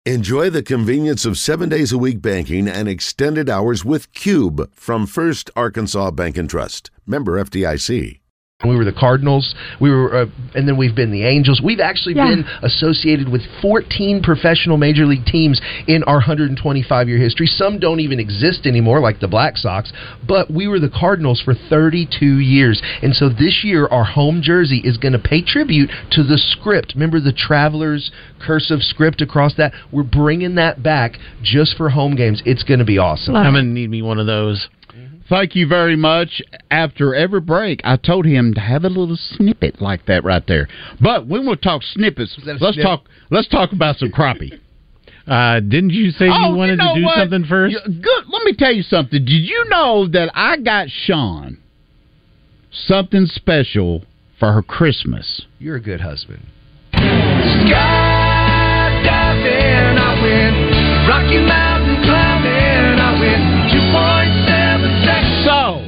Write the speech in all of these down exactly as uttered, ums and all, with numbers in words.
Enjoy the convenience of seven days a week banking and extended hours with Cube from First Arkansas Bank and Trust. Member F D I C. We were the Cardinals. We were, uh, and then we've been the Angels. We've actually yeah. been associated with fourteen professional major league teams in our one hundred twenty-five year history. Some don't even exist anymore, like the Black Sox. But we were the Cardinals for thirty-two years, and so this year our home jersey is going to pay tribute to the script. Remember the Travelers cursive script across that? We're bringing that back just for home games. It's going to be awesome. I'm going to need me one of those. Thank you very much. After every break, I told him to have a little snippet like that right there. But when we talk snippets, let's snip? talk. Let's talk about some crappie. Uh, didn't you say oh, you wanted you know to do what? something first? Good. Let me tell you something. Did you know that I got Sean something special for her Christmas? You're a good husband. Skydiving, I went. Rocky Mountain climbing, I went. two point seven seconds. So,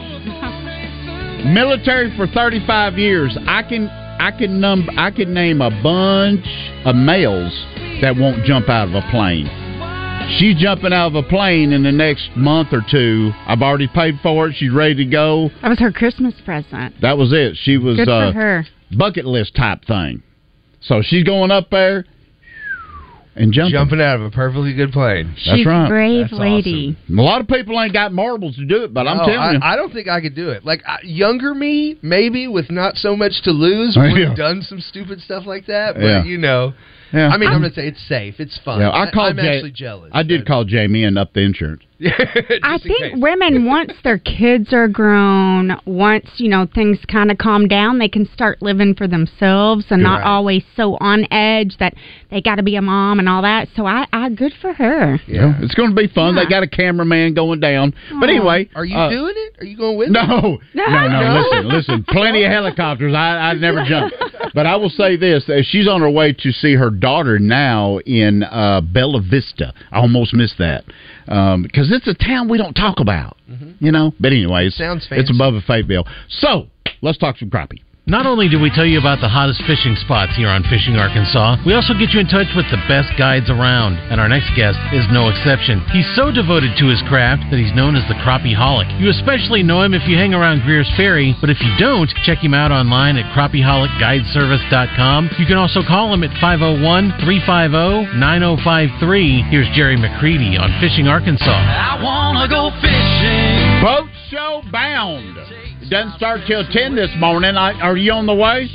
military for thirty-five years. I can I can num I can name a bunch of males that won't jump out of a plane. She's jumping out of a plane in the next month or two. I've already paid for it. She's ready to go. That was her Christmas present. That was it. She was good for uh, her. Bucket list type thing. So she's going up there and jumping. Jumping out of a perfectly good plane. That's She's right. a brave That's lady. awesome. A lot of people ain't got marbles to do it, but I'm no, telling I, you. I don't think I could do it. Like, I, younger me, maybe, with not so much to lose, would have Yeah. done some stupid stuff like that. But, Yeah. you know, Yeah. I mean, I'm, I'm going to say it's safe. It's fun. Yeah, I called I'm Jay, actually jealous. I did but, call Jamie and up the insurance. I think case. women, once their kids are grown, once, you know, things kind of calm down, they can start living for themselves and You're not right. always so on edge that they got to be a mom and all that. So I, I good for her. Yeah, it's going to be fun. Yeah. They got a cameraman going down. But Aw. anyway, Are you uh, doing it? Are you going with No, it? no, no, no. Listen, listen. Plenty of helicopters. I, I'd never jump. But I will say this: uh, she's on her way to see her daughter now in uh, Bella Vista. I almost missed that um, because it's a town we don't talk about. Mm-hmm. You know. But anyways, Sounds fancy. it's above a Fayetteville. So let's talk some crappie. Not only do we tell you about the hottest fishing spots here on Fishing Arkansas, we also get you in touch with the best guides around. And our next guest is no exception. He's so devoted to his craft that he's known as the Crappie-holic. You especially know him if you hang around Greer's Ferry, but if you don't, check him out online at crappie holic guide service dot com. You can also call him at five oh one, three five oh, nine oh five three. Here's Jerry McCready on Fishing Arkansas. I wanna go fishing. Boat show bound. It doesn't start till ten this morning. I, are you on the way?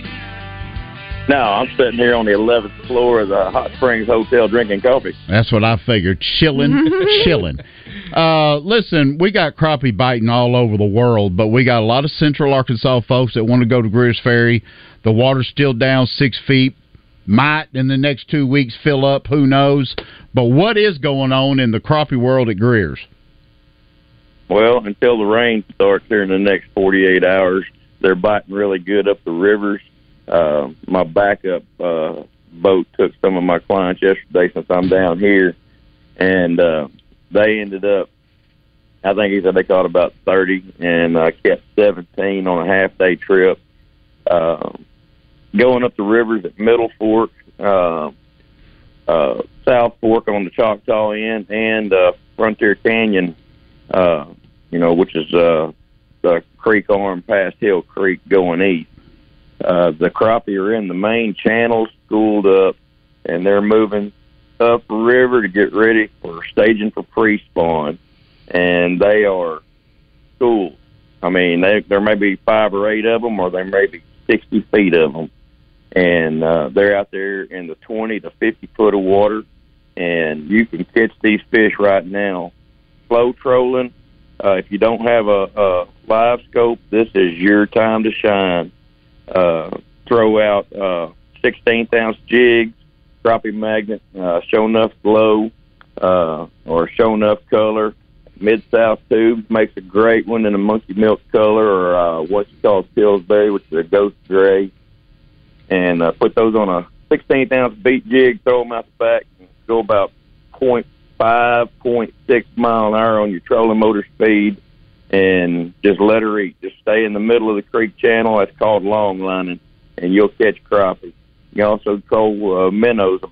No, I'm sitting here on the eleventh floor of the Hot Springs Hotel drinking coffee. That's what I figured. Chilling, chilling. Uh, listen, we got crappie biting all over the world, but we got a lot of Central Arkansas folks that want to go to Greer's Ferry. The water's still down six feet. Might in the next two weeks fill up. Who knows? But what is going on in the crappie world at Greer's? Well, until the rain starts here in the next forty-eight hours, they're biting really good up the rivers. Uh, my backup uh, boat took some of my clients yesterday since I'm down here, and uh, they ended up, I think he said they caught about thirty and uh, kept seventeen on a half-day trip. Uh, going up the rivers at Middle Fork, uh, uh, South Fork on the Choctaw end, and uh, Frontier Canyon, uh, you know, which is uh, the creek arm past Hill Creek going east. Uh, the crappie are in the main channels, schooled up, and they're moving up river to get ready for staging for pre-spawn. And they are schooled. I mean, they, there may be five or eight of them, or there may be sixty feet of them. And uh, they're out there in the twenty to fifty foot of water, and you can catch these fish right now. Flow trolling, uh, if you don't have a, a live scope, this is your time to shine. Uh, throw out uh, sixteenth ounce jigs, crappie magnet, uh, show enough glow uh, or show enough color. Mid-South tubes makes a great one in a monkey milk color, or uh, what's called Pillsbury, which is a ghost gray. And uh, put those on a sixteenth ounce beat jig, throw them out the back, and go about point five, point six mile an hour on your trolling motor speed, and just let her eat. Just stay in the middle of the creek channel. That's called long lining, and you'll catch crappie. You can also throw uh, minnows about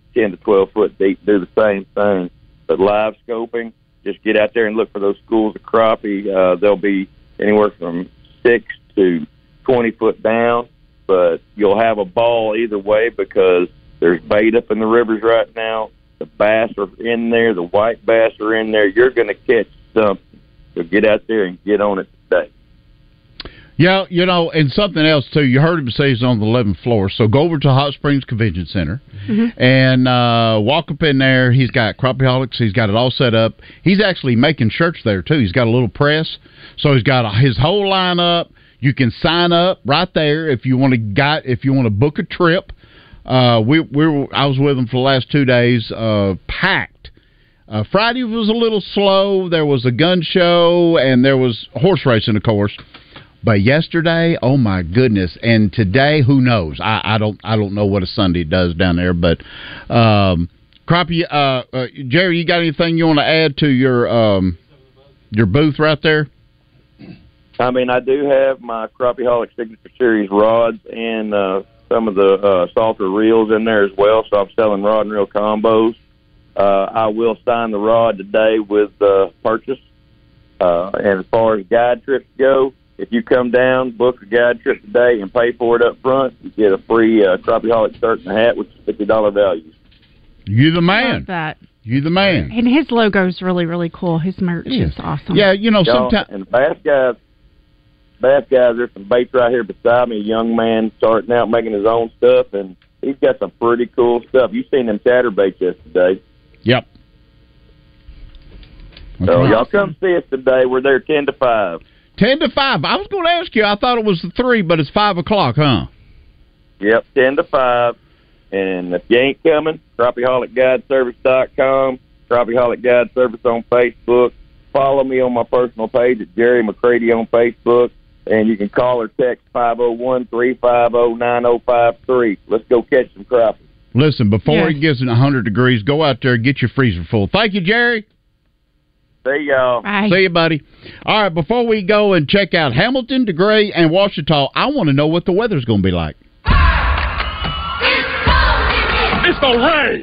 ten to twelve foot deep, do the same thing. But live scoping, just get out there and look for those schools of crappie. Uh, they'll be anywhere from six to twenty foot down, but you'll have a ball either way because there's bait up in the rivers right now. The bass are in there. The white bass are in there. You're going to catch something. So get out there and get on it today. Yeah, you know, and something else, too. You heard him say he's on the eleventh floor. So go over to Hot Springs Convention Center mm-hmm. and uh, walk up in there. He's got Crappieaholics. He's got it all set up. He's actually making shirts there, too. He's got a little press. So he's got a, his whole lineup. You can sign up right there if you want to got, if you want to book a trip. Uh, we we were, I was with him for the last two days, uh, packed. Uh, Friday was a little slow. There was a gun show, and there was horse racing, of course. But yesterday, oh my goodness, and today, who knows? I, I don't, I don't know what a Sunday does down there. But um, Crappie, uh, uh, Jerry, you got anything you want to add to your um, your booth right there? I mean, I do have my Crappieaholic Signature Series rods and uh, some of the uh, salter reels in there as well. So I'm selling rod and reel combos. Uh, I will sign the rod today with uh, purchase. Uh, and as far as guide trips go, if you come down, book a guide trip today, and pay for it up front, you get a free uh, Crappieaholic shirt and a hat, which is fifty dollars value. You the man. Love that. You the man. And his logo's really, really cool. His merch yeah. is awesome. Yeah, you know, sometimes. And the bass guys, bass guys, there's some baits right here beside me. A young man starting out making his own stuff, and he's got some pretty cool stuff. You seen them chatterbaits yesterday. Yep. So awesome. Y'all come see us today. We're there ten to five. Ten to five. I was going to ask you. I thought it was three, but it's five o'clock, huh? Yep, ten to five. And if you ain't coming, Crappieaholic Guide Service dot com, Crappieaholic Guide Service on Facebook. Follow me on my personal page at Jerry McCready on Facebook, and you can call or text five oh one, three five oh, nine oh five three. Let's go catch some crappie. Listen, before yes. it gets in one hundred degrees, go out there and get your freezer full. Thank you, Jerry. See y'all. Bye. See you, buddy. All right, before we go and check out Hamilton, DeGray, and Ouachita, I want to know what the weather's going to be like. It's the rain.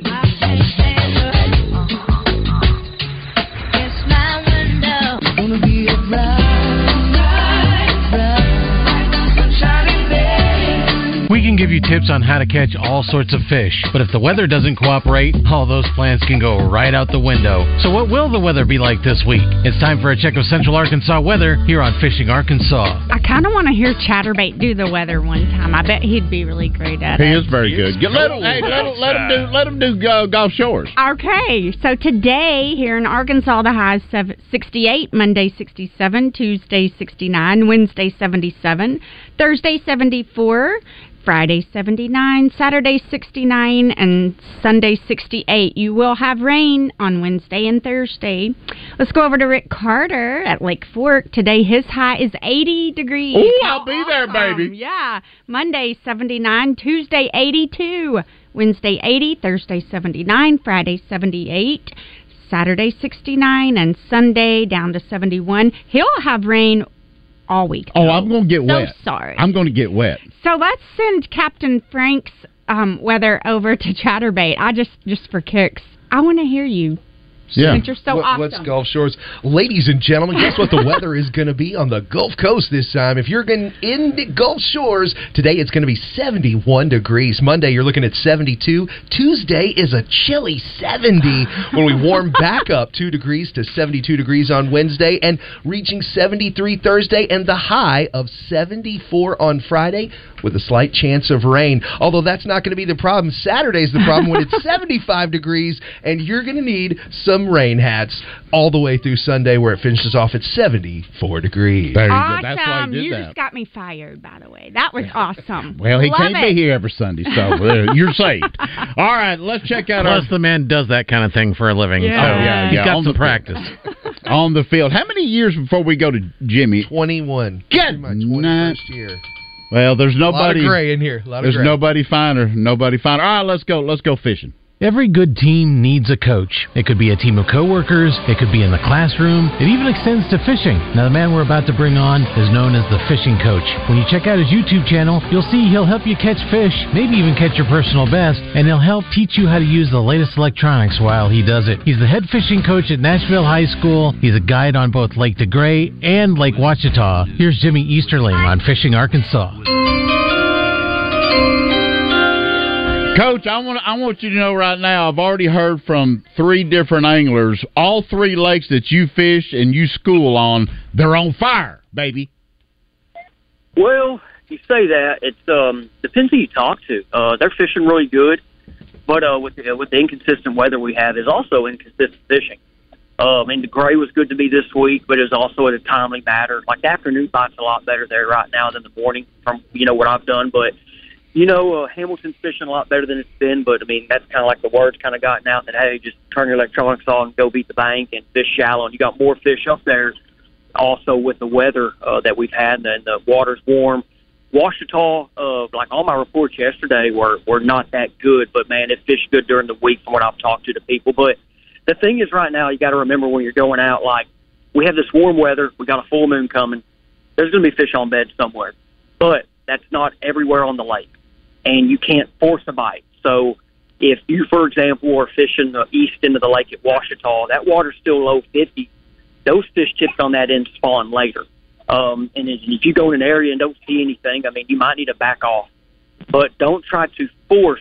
We can give you tips on how to catch all sorts of fish, but if the weather doesn't cooperate, all those plans can go right out the window. So what will the weather be like this week? It's time for a check of Central Arkansas weather here on Fishing Arkansas. I kind of want to hear Chatterbait do the weather one time. I bet he'd be really great at he it. He is very good. Get, let him, hey, let him, let him do, let him do uh, Gulf Shores. Okay, so today here in Arkansas, the high is sixty-eight, Monday sixty-seven, Tuesday sixty-nine, Wednesday seventy-seven, Thursday seventy-four, Friday seventy-nine, Saturday sixty-nine, and Sunday sixty-eight. You will have rain on Wednesday and Thursday. Let's go over to Rick Carter at Lake Fork. Today his high is eighty degrees. Ooh, How I'll be awesome. there, baby. Yeah. Monday seventy-nine, Tuesday eighty-two, Wednesday eighty, Thursday seventy-nine, Friday seventy-eight, Saturday sixty-nine, and Sunday down to seventy-one. He'll have rain all week. Oh, I'm going to get so wet. sorry. I'm going to get wet. So let's send Captain Frank's um, weather over to Chatterbait. I just, just for kicks, I want to hear you. Yeah. Since you're so what, awesome. What's Gulf Shores? Ladies and gentlemen, guess what the weather is going to be on the Gulf Coast this time? If you're going in the Gulf Shores, today it's going to be seventy-one degrees. Monday, you're looking at seventy-two. Tuesday is a chilly seventy when we warm back up two degrees to seventy-two degrees on Wednesday and reaching seventy-three Thursday and the high of seventy-four on Friday with a slight chance of rain. Although that's not going to be the problem. Saturday's the problem when it's seventy-five degrees and you're going to need some rain hats all the way through Sunday where it finishes off at seventy-four degrees. There you awesome. go. That's why I did you that. just got me fired, by the way. That was awesome. Well, he Love can't it. be here every Sunday, so uh, you're saved. All right, let's check out Plus, our... the man does that kind of thing for a living. Yeah. So Oh, yeah, he's yeah, got on some the- practice. on the field. How many years before we go to Jimmy? twenty-one. Good My night. twenty-first year. Well, there's A lot of nobody... gray in here. A lot of There's gray. nobody finer. Nobody finer. All right, let's go. Let's go fishing. Every good team needs a coach. It could be a team of coworkers, it could be in the classroom, it even extends to fishing. Now, the man we're about to bring on is known as the Fishing Coach. When you check out his YouTube channel, you'll see he'll help you catch fish, maybe even catch your personal best, and he'll help teach you how to use the latest electronics while he does it. He's the head fishing coach at Nashville High School. He's a guide on both Lake DeGray and Lake Ouachita. Here's Jimmy Easterling on Fishing Arkansas. Coach, I want I want you to know right now, I've already heard from three different anglers. All three lakes that you fish and you school on, they're on fire, baby. Well, you say that. It um, depends who you talk to. Uh, they're fishing really good, but uh, with, the, with the inconsistent weather we have is also inconsistent fishing. Uh, I mean, the gray was good to me this week, but it's also at a timely matter. Like, the afternoon bite's a lot better there right now than the morning from, you know, what I've done, but You know, uh, Hamilton's fishing a lot better than it's been, but, I mean, that's kind of like the word's kind of gotten out that, hey, just turn your electronics on and go beat the bank and fish shallow. And you got more fish up there also with the weather uh, that we've had, and the water's warm. Ouachita, uh, like all my reports yesterday were, were not that good, but, man, it fished good during the week from what I've talked to the people. But the thing is right now, you got to remember when you're going out, like, we have this warm weather. We got a full moon coming. There's going to be fish on bed somewhere. But that's not everywhere on the lake. And you can't force a bite. So if you, for example, are fishing the east end of the lake at Ouachita, that water's still low fifty. Those fish tips on that end spawn later. Um, and if you go in an area and don't see anything, I mean, you might need to back off. But don't try to force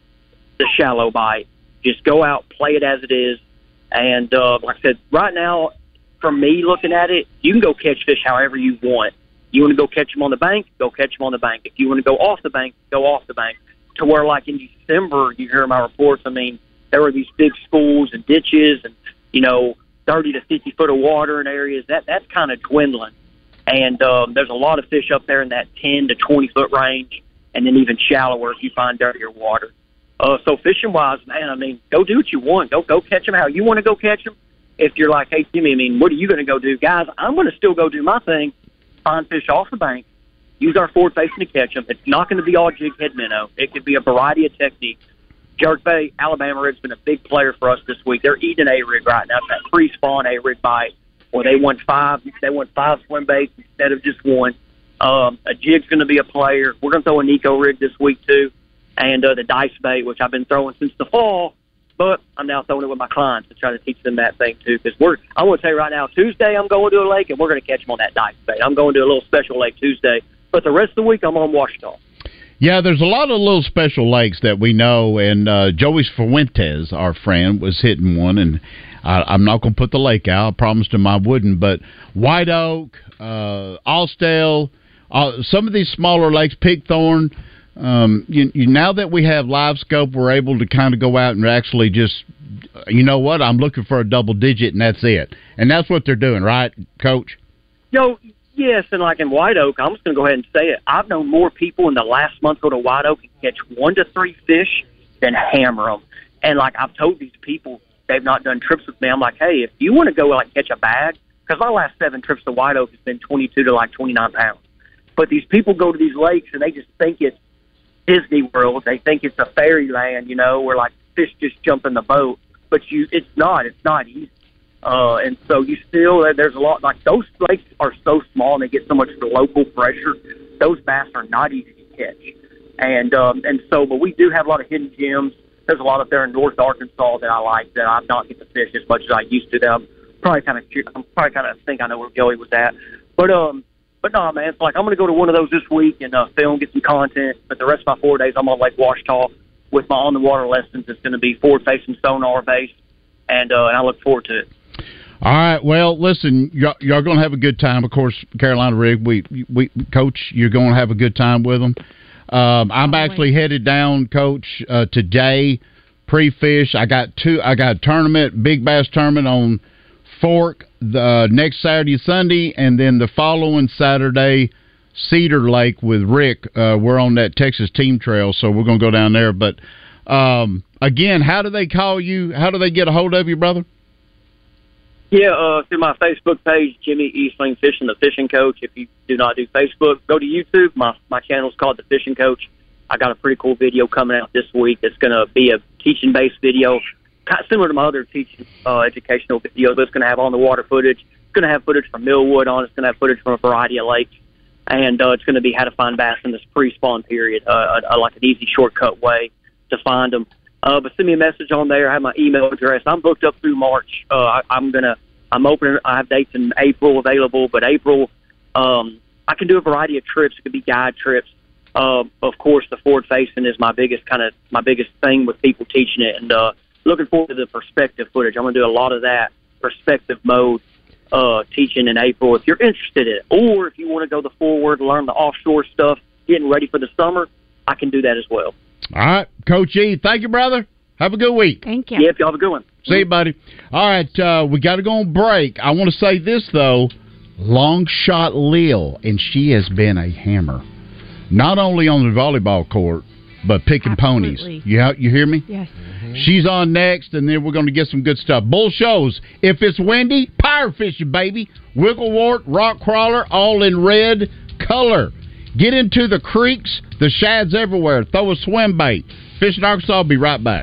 the shallow bite. Just go out, play it as it is. And uh, like I said, right now, from me looking at it, you can go catch fish however you want. You want to go catch them on the bank, go catch them on the bank. If you want to go off the bank, go off the bank. To where, like, in December, you hear my reports, I mean, there were these big schools and ditches and, you know, thirty to fifty foot of water in areas. That That's kind of dwindling. And um, there's a lot of fish up there in that ten to twenty foot range, and then even shallower if you find dirtier water. Uh, so fishing-wise, man, I mean, go do what you want. Go, go catch them how you want to go catch them. If you're like, hey, Jimmy, I mean, what are you going to go do? Guys, I'm going to still go do my thing. Find fish off the bank, use our forward facing to catch them. It's not going to be all jig head minnow. It could be a variety of techniques. Jerkbait, Alabama rig's been a big player for us this week. They're eating a rig right now. It's that pre-spawn a rig bite where they want five. They want five swim baits instead of just one. Um, a jig's going to be a player. We're going to throw a Nico rig this week too, and uh, the dice bait, which I've been throwing since the fall. But I'm now throwing it with my clients to try to teach them that thing, too. Because we're, I want to tell you right now, Tuesday I'm going to a lake, and we're going to catch them on that dice bait. I'm going to a little special lake Tuesday. But the rest of the week, I'm on Ouachita. Yeah, there's a lot of little special lakes that we know, and uh, Joey Fuentes, our friend, was hitting one, and I, I'm not going to put the lake out. I promised him I wouldn't. But White Oak, uh, Austell, uh, some of these smaller lakes, Pigthorn, Um, you, you, now that we have Live Scope, we're able to kind of go out and actually just, you know what, I'm looking for a double digit, and that's it. And that's what they're doing, right, Coach? Yo, yes, and like in White Oak, I'm just going to go ahead and say it. I've known more people in the last month go to White Oak and catch one to three fish than hammer them. And, like, I've told these people, they've not done trips with me, I'm like, hey, if you want to go, like, catch a bag, because my last seven trips to White Oak has been twenty-two to, like, twenty-nine pounds. But these people go to these lakes, and they just think it's Disney World. They think it's a fairyland, you know, where like fish just jump in the boat, but you, it's not. It's not easy. Uh, and so you still, there's a lot, like those lakes are so small and they get so much local pressure. Those bass are not easy to catch. And, um, and so, but we do have a lot of hidden gems. There's a lot up there in North Arkansas that I like that I'm not getting to fish as much as I used to. That I'm probably kind of, I'm probably kind of think I know where Joey was at. But, um, But no, man, it's like I'm going to go to one of those this week and uh, film, get some content. But the rest of my four days, I'm on Lake Ouachita with my on-the-water lessons. It's going to be forward-facing sonar based, and, uh, and I look forward to it. All right. Well, listen, y'all, y'all going to have a good time. Of course, Carolina Rig, we, we, Coach, you're going to have a good time with them. Um, I'm actually headed down, Coach, uh, today, pre-fish. I got two. I got a tournament, big bass tournament on Fork the uh, next Saturday, Sunday, and then the following Saturday, Cedar Lake with Rick. Uh, we're on that Texas Team Trail, so we're going to go down there. But um, again, how do they call you? How do they get a hold of you, brother? Yeah, uh, through my Facebook page, Jimmy Eastling Fishing, the Fishing Coach. If you do not do Facebook, go to YouTube. My my channel is called The Fishing Coach, I got a pretty cool video coming out this week. It's going to be a teaching-based video, kind of similar to my other teaching uh, educational videos. It's going to have on the water footage. It's going to have footage from Millwood on it. It's going to have footage from a variety of lakes. And uh, it's going to be how to find bass in this pre-spawn period, uh, uh, like an easy shortcut way to find them. Uh, but send me a message on there. I have my email address. I'm booked up through March. Uh, I, I'm gonna. I'm opening. I have dates in April available, but April, um, I can do a variety of trips. It could be guide trips. Uh, of course, the forward facing is my biggest kind of my biggest thing with people teaching it, and uh, looking forward to the perspective footage. I'm gonna do a lot of that perspective mode uh, teaching in April. If you're interested in it, or if you want to go the forward, learn the offshore stuff, getting ready for the summer, I can do that as well. All right, Coach E, thank you, brother. Have a good week. Thank you. Yeah, y'all have a good one. See you, buddy. All right, uh, we got to go on break. I want to say this, though. Long shot Lil, and she has been a hammer. Not only on the volleyball court, but picking Absolutely. ponies. You, ha- you hear me? Yes. Mm-hmm. She's on next, and then we're going to get some good stuff. Bull shows. If it's windy, power fishing, baby. Wigglewort, rock crawler, all in red color. Get into the creeks, the shads everywhere. Throw a swim bait. Fishing Arkansas, I'll be right back.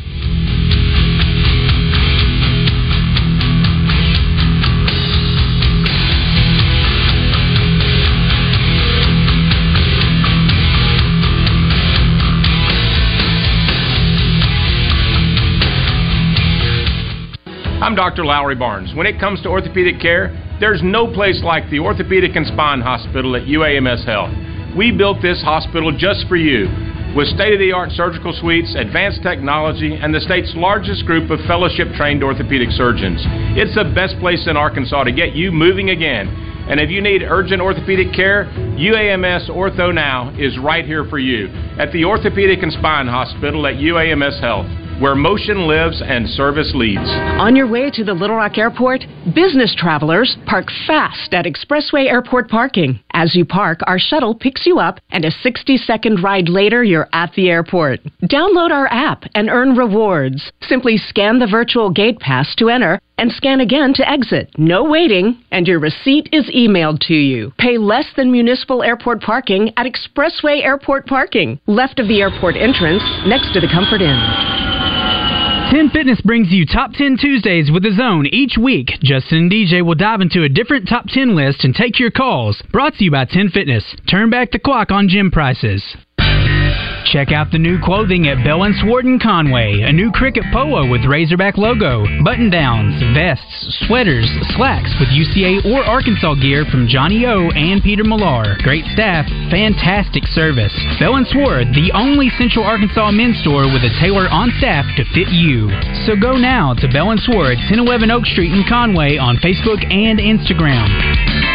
I'm Doctor Lowry Barnes. When it comes to orthopedic care, there's no place like the Orthopedic and Spine Hospital at U A M S Health. We built this hospital just for you, with state-of-the-art surgical suites, advanced technology, and the state's largest group of fellowship-trained orthopedic surgeons. It's the best place in Arkansas to get you moving again. And if you need urgent orthopedic care, U A M S Ortho Now is right here for you at the Orthopedic and Spine Hospital at U A M S Health, where motion lives and service leads. On your way to the Little Rock Airport, business travelers park fast at Expressway Airport parking. As you park, our shuttle picks you up, and a sixty-second ride later, you're at the airport. Download our app and earn rewards. Simply scan the virtual gate pass to enter and scan again to exit. No waiting, and your receipt is emailed to you. Pay less than municipal airport parking at Expressway Airport parking, left of the airport entrance, next to the Comfort Inn. ten Fitness brings you Top ten Tuesdays with The Zone each week. Justin and D J will dive into a different Top ten list and take your calls. Brought to you by ten Fitness. Turn back the clock on gym prices. Check out the new clothing at Bell and Swart in Conway. A new cricket polo with Razorback logo, button-downs, vests, sweaters, slacks with U C A or Arkansas gear from Johnny O and Peter Millar. Great staff, fantastic service. Bell and Swart, the only Central Arkansas men's store with a tailor on staff to fit you. So go now to Bell and Swart, ten eleven Oak Street in Conway on Facebook and Instagram.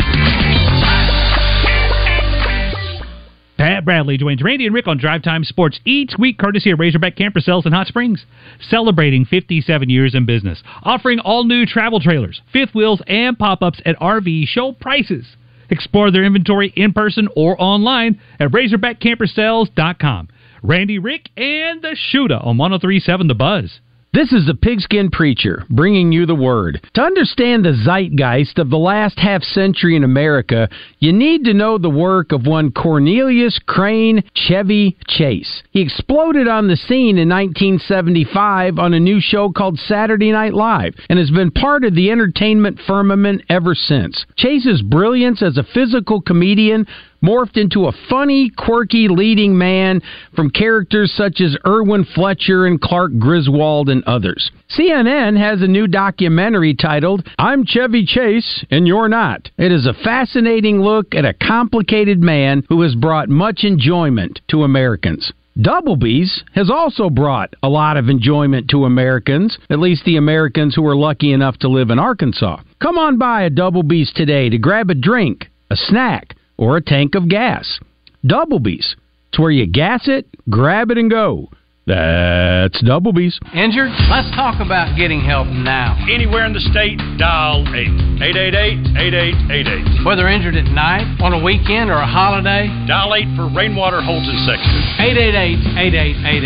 Pat Bradley joins Randy and Rick on Drive Time Sports each week, courtesy of Razorback Camper Sales in Hot Springs, celebrating fifty-seven years in business, offering all new travel trailers, fifth wheels, and pop-ups at R V show prices. Explore their inventory in person or online at razorback camper sales dot com. Randy, Rick, and the Shooter on one oh three point seven The Buzz. This is the Pigskin Preacher, bringing you the word. To understand the zeitgeist of the last half-century in America, you need to know the work of one Cornelius Crane Chevy Chase. He exploded on the scene in nineteen seventy-five on a new show called Saturday Night Live, and has been part of the entertainment firmament ever since. Chase's brilliance as a physical comedian morphed into a funny, quirky leading man from characters such as Irwin Fletcher and Clark Griswold and others. C N N has a new documentary titled, I'm Chevy Chase and You're Not. It is a fascinating look at a complicated man who has brought much enjoyment to Americans. Doublebees has also brought a lot of enjoyment to Americans, at least the Americans who are lucky enough to live in Arkansas. Come on by a Doublebees today to grab a drink, a snack, or a tank of gas. Doublebees. It's where you gas it, grab it, and go. That's Doublebees. Injured? Let's talk about getting help now. Anywhere in the state, dial eight eight eight eight, eight eight eight eight. Whether injured at night, on a weekend, or a holiday, dial eight for Rainwater Holton Sexton. eight eight eight, eight eight eight eight.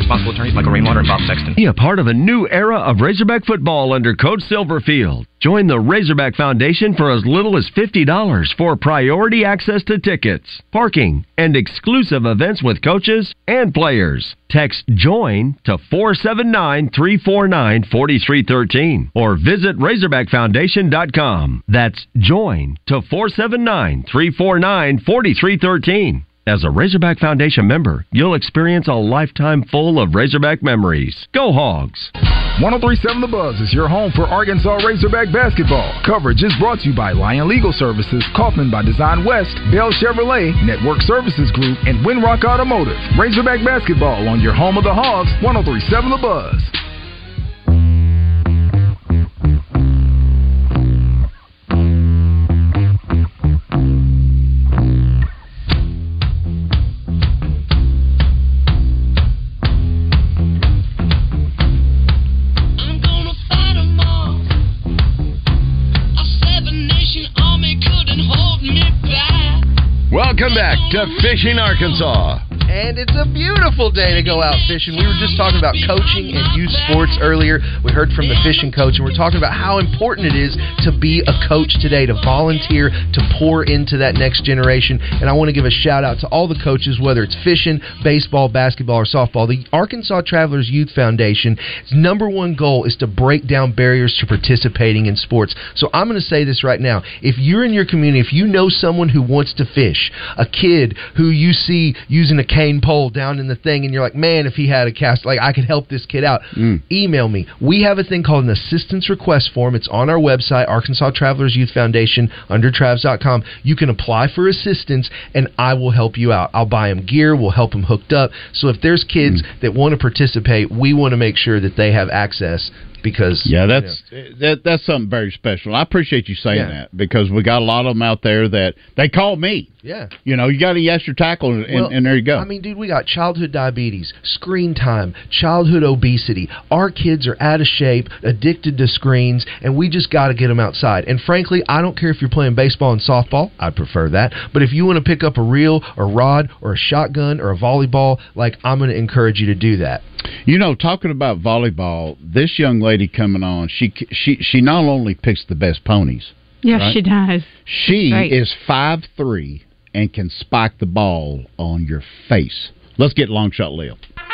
Responsible attorneys Michael Rainwater and Bob Sexton. Be a part of a new era of Razorback football under Coach Silverfield. Join the Razorback Foundation for as little as fifty dollars for priority access to tickets, parking, and exclusive events with coaches and players. Text JOIN to four seven nine, three four nine, four three one three or visit razorback foundation dot com. That's JOIN to four seven nine, three four nine, four three one three. As a Razorback Foundation member, you'll experience a lifetime full of Razorback memories. Go Hogs! one oh three point seven The Buzz is your home for Arkansas Razorback basketball. Coverage is brought to you by Lion Legal Services, Kaufman by Design West, Bell Chevrolet, Network Services Group, and Windrock Automotive. Razorback basketball on your home of the Hogs, one oh three point seven The Buzz. Welcome back to Fishing Arkansas. And it's a beautiful day to go out fishing. We were just talking about coaching and youth sports earlier. We heard from the fishing coach, and we're talking about how important it is to be a coach today, to volunteer, to pour into that next generation. And I want to give a shout out to all the coaches, whether it's fishing, baseball, basketball, or softball. The Arkansas Travelers Youth Foundation's number one goal is to break down barriers to participating in sports. So I'm going to say this right now. If you're in your community, if you know someone who wants to fish, a kid who you see using a cane pole down in the thing, and you're like, man, if he had a cast, like, I could help this kid out, mm. email me. We have a thing called an assistance request form. It's on our website, Arkansas Travelers Youth Foundation, under travs dot com. You can apply for assistance, and I will help you out. I'll buy them gear. We'll help them hooked up. So if there's kids mm. that want to participate, we want to make sure that they have access. Because yeah, that's you know. that, that's something very special. I appreciate you saying Yeah. that, because we got a lot of them out there that they call me. Yeah. You know, you got any extra tackle, and, Well, and there you go. I mean, dude, we got childhood diabetes, screen time, childhood obesity. Our kids are out of shape, addicted to screens, and we just got to get them outside. And frankly, I don't care if you're playing baseball and softball. I'd prefer that. But if you want to pick up a reel, or rod, or a shotgun, or a volleyball, like, I'm going to encourage you to do that. You know, talking about volleyball, this young lady coming on, she she she not only picks the best ponies. Yes, right? she does. She Right. is five three and can spike the ball on your face. Let's get Long Shot Leo.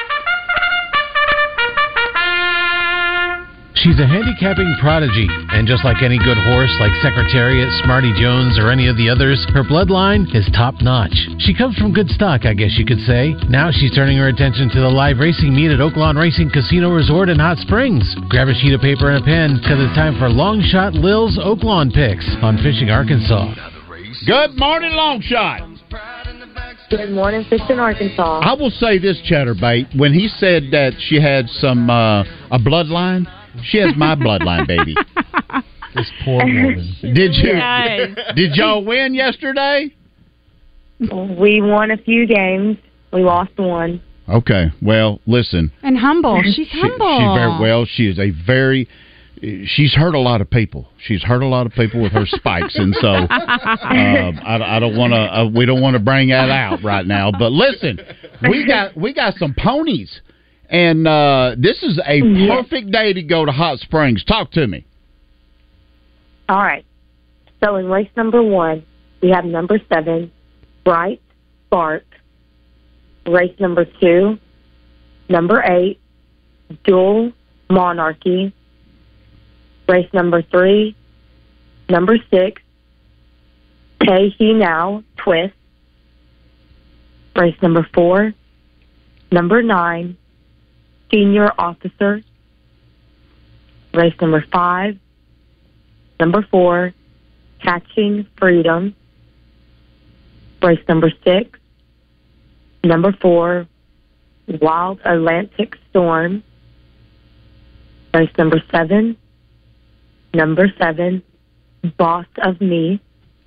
She's a handicapping prodigy, and just like any good horse like Secretariat, Smarty Jones, or any of the others, her bloodline is top-notch. She comes from good stock, I guess you could say. Now she's turning her attention to the live racing meet at Oaklawn Racing Casino Resort in Hot Springs. Grab a sheet of paper and a pen, because it's time for Long Shot Lil's Oaklawn Picks on Fishing Arkansas. Good morning, Long Shot. Good morning, Fishing Arkansas. I will say this, Chatterbait. When he said that she had some uh, a bloodline, she has my bloodline, baby. This poor woman. Did you? Yes. Did y'all win yesterday? We won a few games. We lost one. Okay. Well, listen. And humble. She's She- humble. she's very well. She is a very. She's hurt a lot of people. She's hurt a lot of people with her spikes, and so um, I, I don't want to. Uh, we don't want to bring that out right now. But listen, we got we got some ponies, and uh, this is a perfect day to go to Hot Springs. Talk to me. All right. So in race number one, we have number seven, Bright Spark. Race number two, number eight, Dual Monarchy. Race number three, number six, Pay He Now Twist. Race number four, number nine, Senior Officer. Race number five, number four, Catching Freedom. Race number six, number four, Wild Atlantic Storm. Race number seven, number seven, Boss of Me.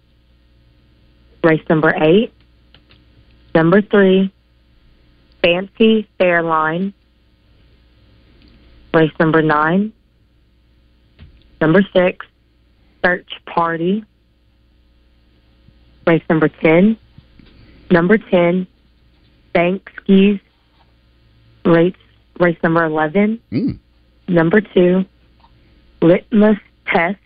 Race number eight, number three, Fancy Fairline. Race number nine, number six, Search Party. Race number ten, number ten, Bank Skis. Race race number eleven. Mm. Number two, Litmus Test.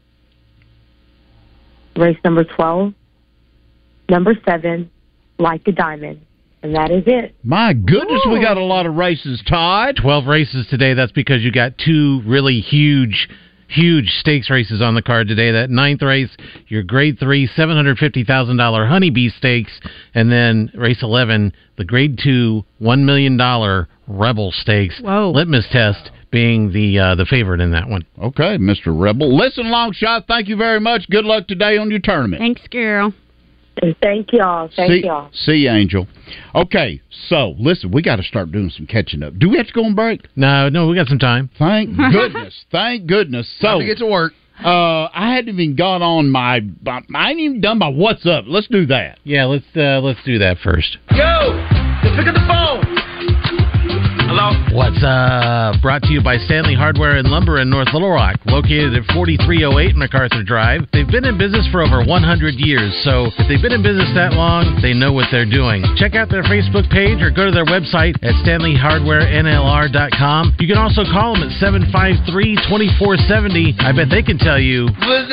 Race number twelve. Number seven, Like a Diamond. And that is it. My goodness, Ooh. we got a lot of races, Todd. twelve races today. That's because you got two really huge, huge stakes races on the card today. That ninth race, your Grade three, seven hundred fifty thousand dollars Honeybee Stakes. And then race eleven, the Grade two, one million dollars Rebel Stakes. Whoa. Litmus Test being the uh, the favorite in that one. Okay, Mister Rebel. Listen, Longshot, thank you very much. Good luck today on your tournament. Thanks, girl. And thank y'all. Thank see, y'all. See you, Angel. Okay, so, listen, we got to start doing some catching up. Do we have to go on break? No, no, we got some time. Thank goodness. Thank goodness. So, Time to get to work. Uh, I hadn't even gone on my, my... I ain't even done my What's Up. Let's do that. Yeah, let's uh, let's do that first. Yo, pick up the phone. Hello? What's up? Brought to you by Stanley Hardware and Lumber in North Little Rock, located at forty-three oh eight MacArthur Drive. They've been in business for over one hundred years, so if they've been in business that long, they know what they're doing. Check out their Facebook page or go to their website at stanley hardware n l r dot com. You can also call them at seven five three, two four seven zero. I bet they can tell you. What's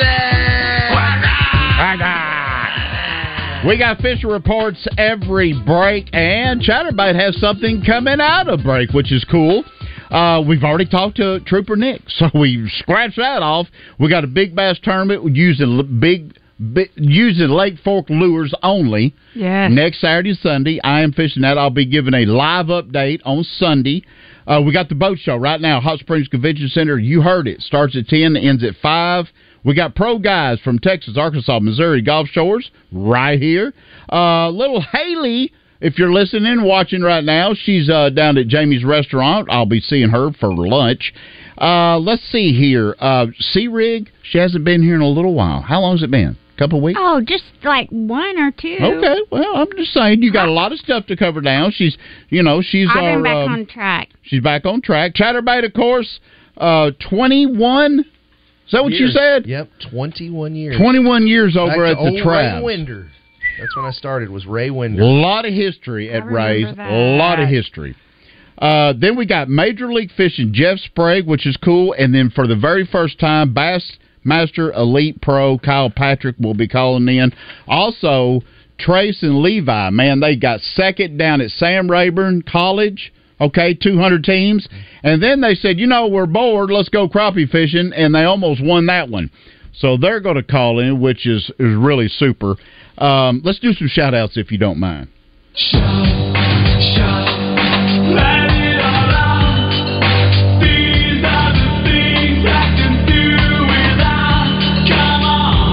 that? We got Fisher reports every break, and Chatterbait has something coming out of break, which is cool. Uh, we've already talked to Trooper Nick, so we scratched that off. We got a big bass tournament using big, big using Lake Fork lures only. Yeah. Next Saturday and Sunday, I am fishing that. I'll be giving a live update on Sunday. Uh, we got the boat show right now, Hot Springs Convention Center. You heard it. Starts at ten, ends at five. We got pro guys from Texas, Arkansas, Missouri, Gulf Shores right here. Uh, little Haley, if you're listening and watching right now, she's uh, down at Jamie's Restaurant. I'll be seeing her for lunch. Uh, let's see here. Uh, Sea-Rig, she hasn't been here in a little while. How long has it been? A couple of weeks? Oh, just like one or two. Okay, well, I'm just saying you got a lot of stuff to cover now. She's, you know, she's I've our, been back uh, on track. She's back on track. Chatterbait, of course, uh, twenty-one. Is that what years. you said? Yep, twenty-one years. twenty-one years over Back at to the old Traps. Ray Winder. That's when I started, was Ray Winder. A lot of history at Ray's. A lot of history. Uh, then we got Major League Fishing, Jeff Sprague, which is cool. And then for the very first time, Bassmaster Elite Pro, Kyle Patrick will be calling in. Also, Trace and Levi, man, they got second down at Sam Rayburn College. Okay, two hundred teams. And then they said, you know, we're bored, let's go crappie fishing, and they almost won that one. So they're going to call in, which is, is really super. Um, let's do some shout-outs if you don't mind. Shout, shout, let it all out. These are the things I can do without. Come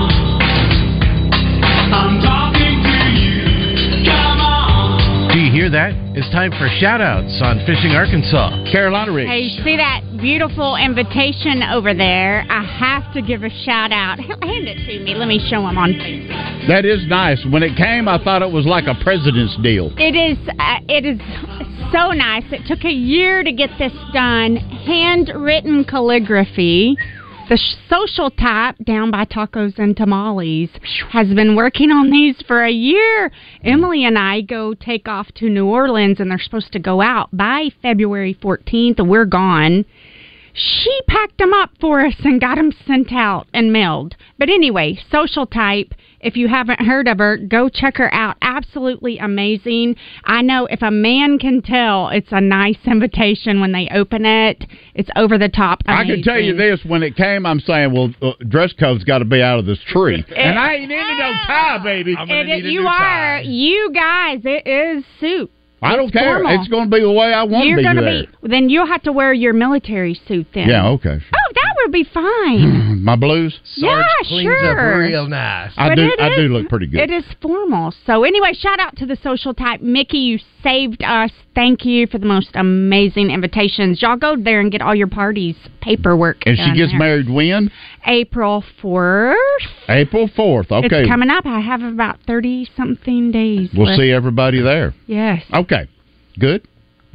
on, I'm talking to you. Come on. Do you hear that? It's time for shout-outs on Fishing Arkansas. Carolina Riggs. Hey, see that beautiful invitation over there? I have to give a shout-out. Hand it to me. Let me show them on Facebook. That is nice. When it came, I thought it was like a president's deal. It is, uh, it is so nice. It took a year to get this done. Handwritten calligraphy. The Social Type down by Tacos and Tamales has been working on these for a year. Emily and I go take off to New Orleans, and they're supposed to go out by February fourteenth. We're gone. She packed them up for us and got them sent out and mailed. But anyway, Social Type, if you haven't heard of her, go check her out. Absolutely amazing. I know if a man can tell it's a nice invitation when they open it, it's over the top amazing. I can tell you this, when it came, I'm saying, well, uh, dress code's got to be out of this tree. It, and I ain't into no tie, baby. I'm it, it, you are, tie. You guys, it is suit. I don't it's care. formal. It's going to be the way I want You're to be gonna there. Be, then you'll have to wear your military suit then. Yeah, okay. Oh, that would be fine. My blues? Yeah, cleans sure. up real nice. I But do. it I is- do look pretty good. It is formal. So anyway, shout out to the Social Type. Mickey, you saved us. Thank you for the most amazing invitations. Y'all go there and get all your parties paperwork. And she done gets there. married when? April fourth. April fourth. Okay. It's coming up. I have about thirty-something days We'll left. see everybody there. Yes. Okay. Good.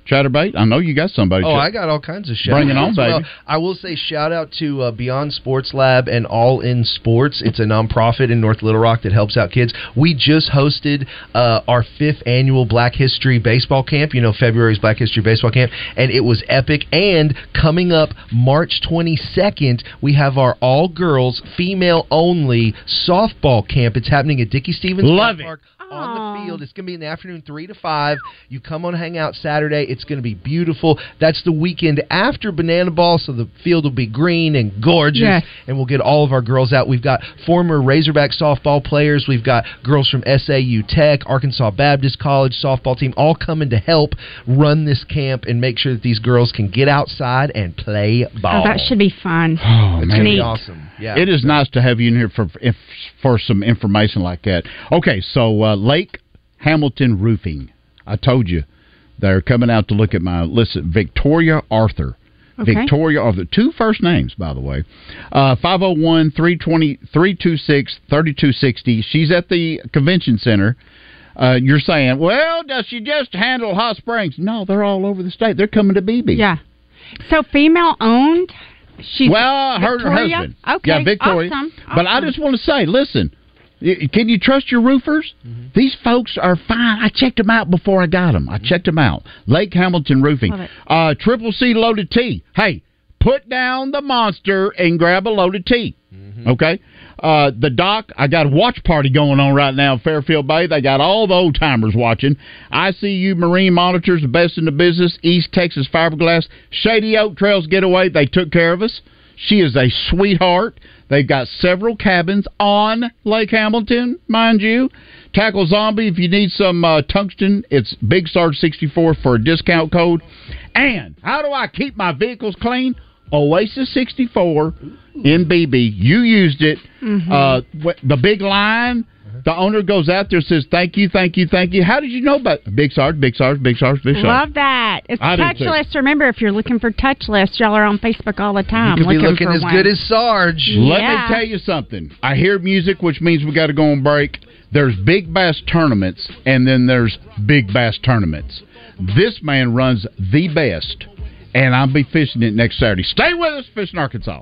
Chatterbait, I know you got somebody. Oh, Ch- I got all kinds of shout Bring it on, outs. baby. Well, I will say shout out to uh, Beyond Sports Lab and All In Sports. It's a nonprofit in North Little Rock that helps out kids. We just hosted uh, our fifth annual Black History Baseball Camp. You know, February's Black History Baseball Camp, and it was epic. And coming up March twenty-second, we have our all-girls, female-only softball camp. It's happening at Dickey Stevens Love Park. On the field. It's going to be in the afternoon, three to five. You come on, hang out Saturday. It's going to be beautiful. That's the weekend after Banana Ball, so the field will be green and gorgeous, Yes. and we'll get all of our girls out. We've got former Razorback softball players. We've got girls from S A U Tech, Arkansas Baptist College softball team, all coming to help run this camp and make sure that these girls can get outside and play ball. Oh, that should be fun. Oh, It's man. going to be Neat. awesome. Yeah. It is nice to have you in here for if, for some information like that. Okay, so uh, Lake Hamilton Roofing. I told you they're coming out to look at my listen. Victoria Arthur. Okay. Victoria Arthur. Two first names, by the way. Uh, five oh one, three two six, three two six oh. She's at the convention center. Uh, you're saying, well, does she just handle Hot Springs? No, they're all over the state. They're coming to B B. Yeah. So female owned. She's well, her Victoria? husband. Okay. Yeah, Victoria. Awesome. But I Awesome. just want to say, listen, y- can you trust your roofers? Mm-hmm. These folks are fine. I checked them out before I got them. I checked them out. Lake Hamilton Roofing. Love it. Uh, Triple C Loaded Tea. Hey, put down the monster and grab a loaded tea. Mm-hmm. Okay? Uh, the dock, I got a watch party going on right now in Fairfield Bay. They got all the old-timers watching. I C U Marine Monitors, the best in the business. East Texas Fiberglass. Shady Oak Trails Getaway, they took care of us. She is a sweetheart. They've got several cabins on Lake Hamilton, mind you. Tackle Zombie, if you need some uh, tungsten, it's Big Sarge sixty-four for a discount code. And how do I keep my vehicles clean? Oasis sixty-four in B B. You used it. Mm-hmm. Uh, wh- the big line, the owner goes out there and says, thank you, thank you, thank you. How did you know about Big Sarge, Big Sarge, Big Sarge, Big Sarge? Love that. It's I do too. Touchless. Remember, if you're looking for Touchless, y'all are on Facebook all the time. You could be looking looking for as one. good as Sarge. Let Yeah. me tell you something. I hear music, which means we got to go on break. There's big bass tournaments, and then there's big bass tournaments. This man runs the best, and I'll be fishing it next Saturday. Stay with us, Fishing Arkansas.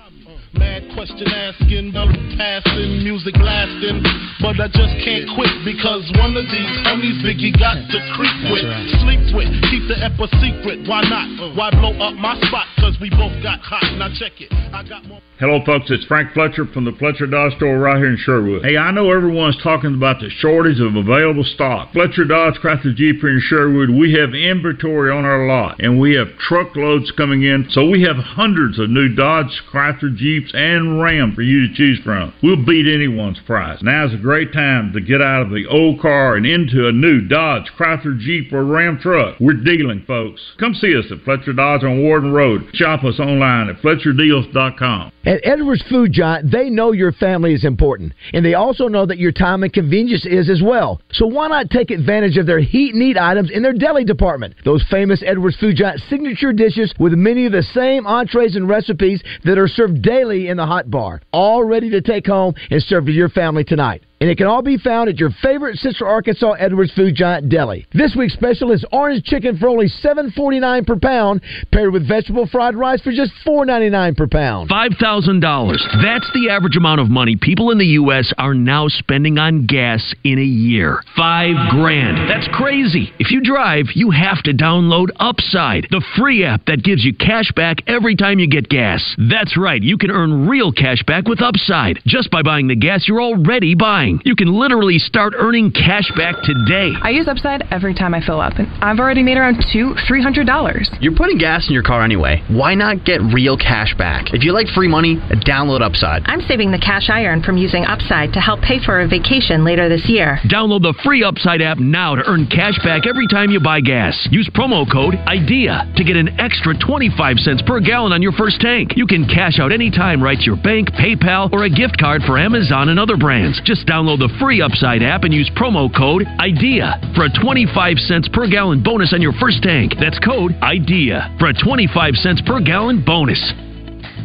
Mad question asking, passing, music blasting, but I just can't quit because one of these homies Biggie got to creep with, sleep with, keep the ep a secret. Why not? Why blow up my spot? Cause we both got hot. Now check it. I got more. Hello, folks. It's Frank Fletcher from the Fletcher Dodge store right here in Sherwood. Hey, I know everyone's talking about the shortage of available stock. Fletcher Dodge Chrysler Jeep here in Sherwood, we have inventory on our lot, and we have truckloads coming in, so we have hundreds of new Dodge Chrysler Jeeps and Ram for you to choose from. We'll beat anyone's price. Now's a great time to get out of the old car and into a new Dodge Chrysler Jeep or Ram truck. We're dealing, folks. Come see us at Fletcher Dodge on Warden Road. Shop us online at fletcher deals dot com. At Edwards Food Giant, they know your family is important, and they also know that your time and convenience is as well. So why not take advantage of their heat and eat items in their deli department? Those famous Edwards Food Giant signature dishes with many of the same entrees and recipes that are served daily in the hot bar, all ready to take home and serve to your family tonight. And it can all be found at your favorite Central Arkansas Edwards Food Giant deli. This week's special is orange chicken for only seven forty-nine per pound, paired with vegetable fried rice for just four ninety-nine per pound. five thousand dollars. That's the average amount of money people in the U S are now spending on gas in a year. Five grand. That's crazy. If you drive, you have to download Upside, the free app that gives you cash back every time you get gas. That's right. You can earn real cash back with Upside just by buying the gas you're already buying. You can literally start earning cash back today. I use Upside every time I fill up, and I've already made around two, three hundred dollars. You're putting gas in your car anyway. Why not get real cash back? If you like free money, download Upside. I'm saving the cash I earn from using Upside to help pay for a vacation later this year. Download the free Upside app now to earn cash back every time you buy gas. Use promo code IDEA to get an extra twenty-five cents per gallon on your first tank. You can cash out anytime right to your bank, PayPal, or a gift card for Amazon and other brands. Just download the free Upside app and use promo code IDEA for a twenty-five cents per gallon bonus on your first tank. That's code IDEA for a twenty-five cents per gallon bonus.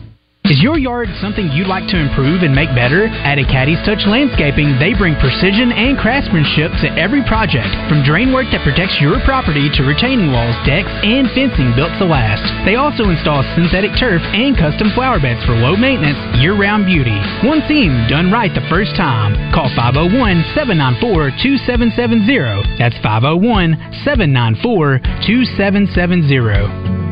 Is your yard something you'd like to improve and make better? At Acadie's Touch Landscaping, they bring precision and craftsmanship to every project, from drain work that protects your property to retaining walls, decks, and fencing built to last. They also install synthetic turf and custom flower beds for low maintenance, year-round beauty. One theme done right the first time. Call five oh one, seven nine four, two seven seven zero. That's five oh one, seven nine four, two seven seven zero.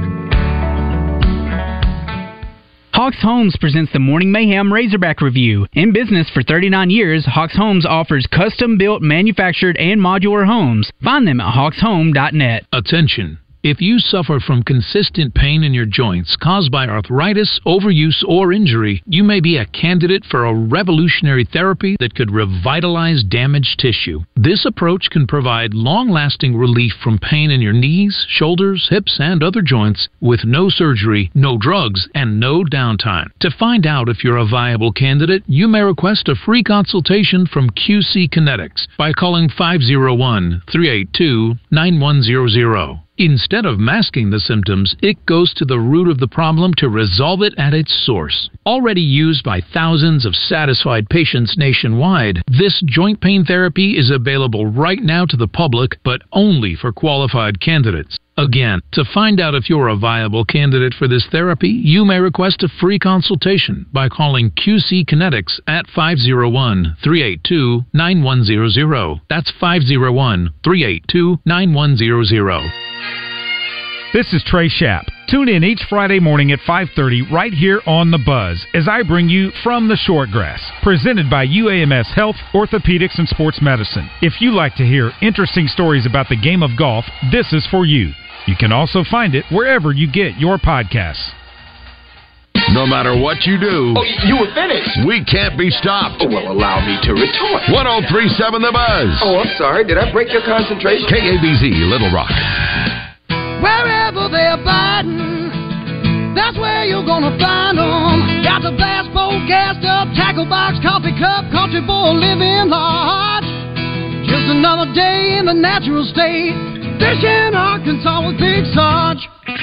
Hawks Homes presents the Morning Mayhem Razorback Review. In business for thirty-nine years, Hawks Homes offers custom-built, manufactured, and modular homes. Find them at hawks home dot net. Attention! If you suffer from consistent pain in your joints caused by arthritis, overuse, or injury, you may be a candidate for a revolutionary therapy that could revitalize damaged tissue. This approach can provide long-lasting relief from pain in your knees, shoulders, hips, and other joints with no surgery, no drugs, and no downtime. To find out if you're a viable candidate, you may request a free consultation from Q C Kinetics by calling five oh one, three eight two, nine one zero zero. Instead of masking the symptoms, it goes to the root of the problem to resolve it at its source. Already used by thousands of satisfied patients nationwide, this joint pain therapy is available right now to the public, but only for qualified candidates. Again, to find out if you're a viable candidate for this therapy, you may request a free consultation by calling Q C Kinetics at five oh one, three eight two, nine one zero zero. That's five oh one, three eight two, nine one zero zero. This is Trey Schapp. Tune in each Friday morning at five thirty right here on The Buzz as I bring you From the Shortgrass, presented by U A M S Health, Orthopedics, and Sports Medicine. If you like to hear interesting stories about the game of golf, this is for you. You can also find it wherever you get your podcasts. No matter what you do, oh, you were finished. We can't be stopped. Oh, well, allow me to retort. one oh three point seven The Buzz. Oh, I'm sorry. Did I break your concentration? K A B Z, Little Rock. Wherever they're biting, that's where you're gonna find them. Got the bass boat, gassed up, tackle box, coffee cup, country boy living large. Just another day in the natural state, fishing Arkansas with Big Sarge.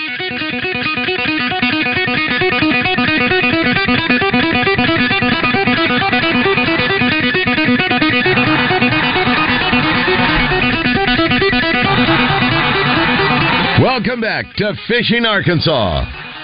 Welcome back to Fishing Arkansas.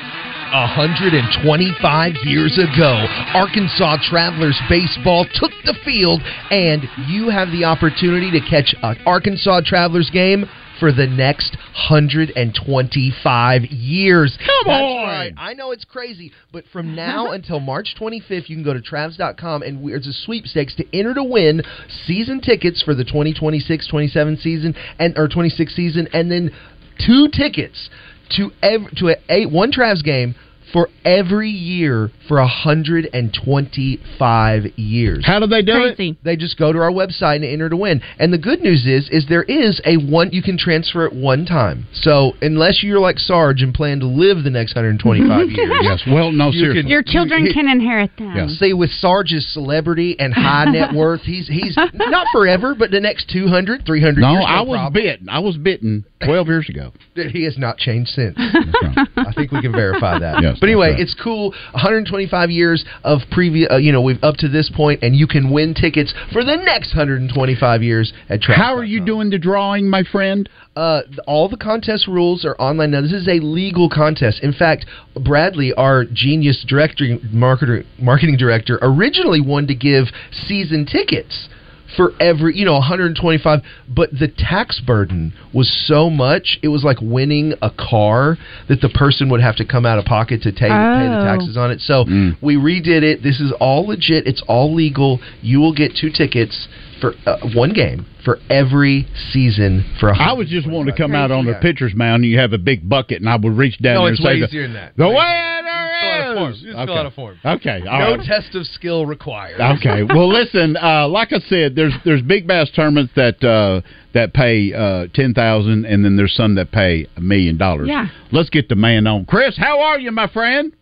one hundred twenty-five years ago, Arkansas Travelers baseball took the field, and you have the opportunity to catch an Arkansas Travelers game for the next one hundred twenty-five years. Come That's on! Right. I know it's crazy, but from now until March twenty-fifth, you can go to Travs dot com, and there's a sweepstakes to enter to win season tickets for the twenty twenty-six twenty-seven season, and or twenty-six season, and then two tickets to every, to a, a one Travs game for every year for one hundred twenty-five years. How do they do Crazy. it? They just go to our website and enter to win. And the good news is, is there is a one, you can transfer it one time. So unless you're like Sarge and plan to live the next one hundred twenty-five years. Yes, well, no, you seriously. can- Your children you- can inherit them. Yeah. See, with Sarge's celebrity and high net worth, he's he's not forever, but the next two hundred, three hundred No, years. I was problem. bitten. I was bitten twelve years ago. He has not changed since. I think we can verify that. Yes, but anyway, that's right. it's cool. one hundred twenty-five years of previous, uh, you know, we've up to this point, and you can win tickets for the next one hundred twenty-five years at Travis. How are you doing the drawing, my friend? Uh, all the contest rules are online now. This is a legal contest. In fact, Bradley, our genius director, marketer, marketing director, originally wanted to give season tickets for every, you know, one hundred twenty-five, but the tax burden was so much, it was like winning a car that the person would have to come out of pocket to pay, Oh. pay the taxes on it. So Mm. we redid it. This is all legit. It's all legal. You will get two tickets for uh, one game for every season for a I was just wanting to come out on the Yeah. pitcher's mound, and you have a big bucket, and I would reach down No, there it's and say, way the, easier than that. The Way way Fill out a it form. is! Just fill out a form. Okay, all No right. test of skill required. Okay. Well, listen. Uh, like I said, there's there's big bass tournaments that uh, that pay uh, ten thousand, and then there's some that pay a million dollars. Yeah. Let's get the man on. Chris, how are you, my friend?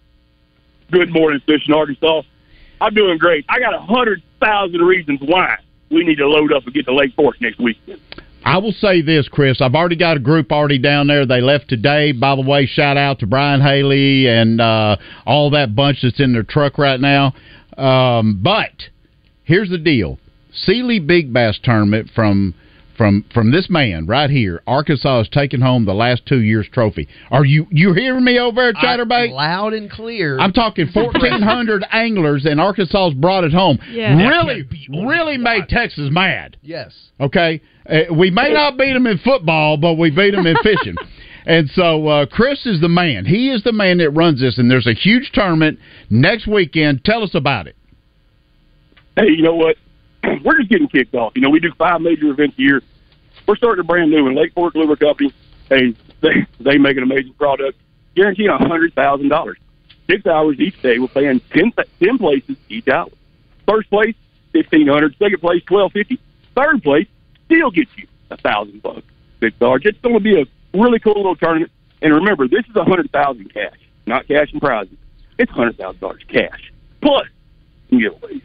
Good morning, Fishing Arkansas. I'm doing great. I got a hundred thousand reasons why we need to load up and get to Lake Fork next week. I, I will say this, Chris. I've already got a group already down there. They left today. By the way, shout out to Brian Haley and uh, all that bunch that's in their truck right now. Um, but here's the deal. Sealy Big Bass Tournament from from from this man right here. Arkansas has taken home the last two years' trophy. Are you you hearing me over there, Chatterbait? Loud and clear. I'm talking fourteen hundred anglers, and Arkansas's brought it home. Yeah. Really, really made Texas mad. Yes. Okay? Uh, we may not beat them in football, but we beat them in fishing. And so uh, Chris is the man. He is the man that runs this, and there's a huge tournament next weekend. Tell us about it. Hey, you know what? We're just getting kicked off. You know, we do five major events a year. We're starting a brand new one. Lake Fork Lure Company. Hey, they they make an amazing product. Guaranteeing one hundred thousand dollars. Six hours each day. We're paying ten, ten places each hour. First place, fifteen hundred dollars. Second place, twelve fifty. Third place, still gets you a thousand bucks. Six dollars. It's going to be a really cool little tournament. And remember, this is a hundred thousand cash, not cash and prizes. It's a hundred thousand dollars cash plus some giveaways.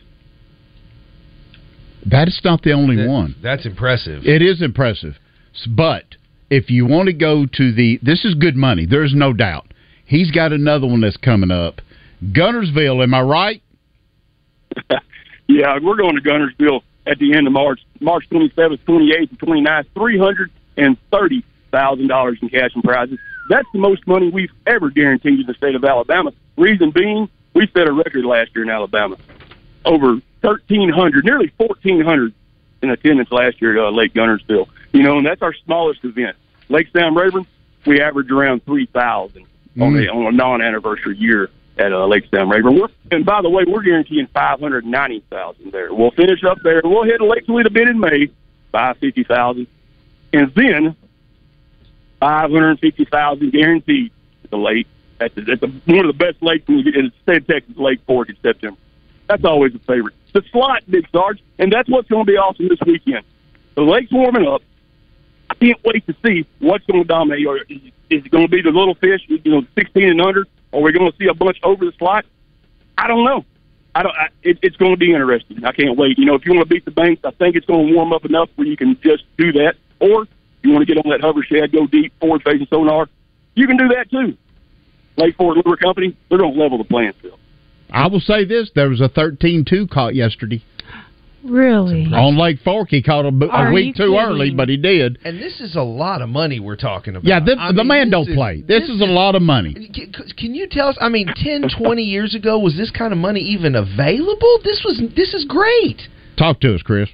That is not the only That, one. That's impressive. It is impressive. But if you want to go to the, this is good money. There's no doubt. He's got another one that's coming up. Gunnersville, am I right? Yeah, we're going to Gunnersville at the end of March, March twenty-seventh, twenty-eighth, and twenty-ninth. three hundred thirty thousand dollars in cash and prizes. That's the most money we've ever guaranteed in the state of Alabama. Reason being, we set a record last year in Alabama. Over thirteen hundred, nearly fourteen hundred in attendance last year at uh, Lake Gunnersville. You know, and that's our smallest event. Lake Sam Rayburn, we average around three thousand mm. on, a, on a non-anniversary year at uh, Lake Sam Rayburn. We're, and by the way, we're guaranteeing five hundred ninety thousand there. We'll finish up there. We'll hit Lake Toledo bid in May, five hundred fifty thousand, and then five hundred fifty thousand guaranteed at the lake. At, the, at the, one of the best lakes in the state of Texas, Lake Fork in September. That's always a favorite. The slot, Big Sarge, and that's what's going to be awesome this weekend. The lake's warming up. I can't wait to see what's going to dominate. Or is, is it going to be the little fish, you know, sixteen and under, or are we going to see a bunch over the slot? I don't know. I don't. I, it, it's going to be interesting. I can't wait. You know, if you want to beat the banks, I think it's going to warm up enough where you can just do that. Or you want to get on that hover shed, go deep, forward-facing sonar, you can do that too. Lake Fork Lure Company, they're going to level the playing field. I will say this: there was a thirteen two caught yesterday. Really? On Lake Fork, he caught a, a Are week you too kidding? early, but he did. And this is a lot of money we're talking about. Yeah, the, I the mean, man this don't is, play. This, this is a lot of money. Can, can you tell us? I mean, ten, twenty years ago, was this kind of money even available? This was. This is great. Talk to us, Chris.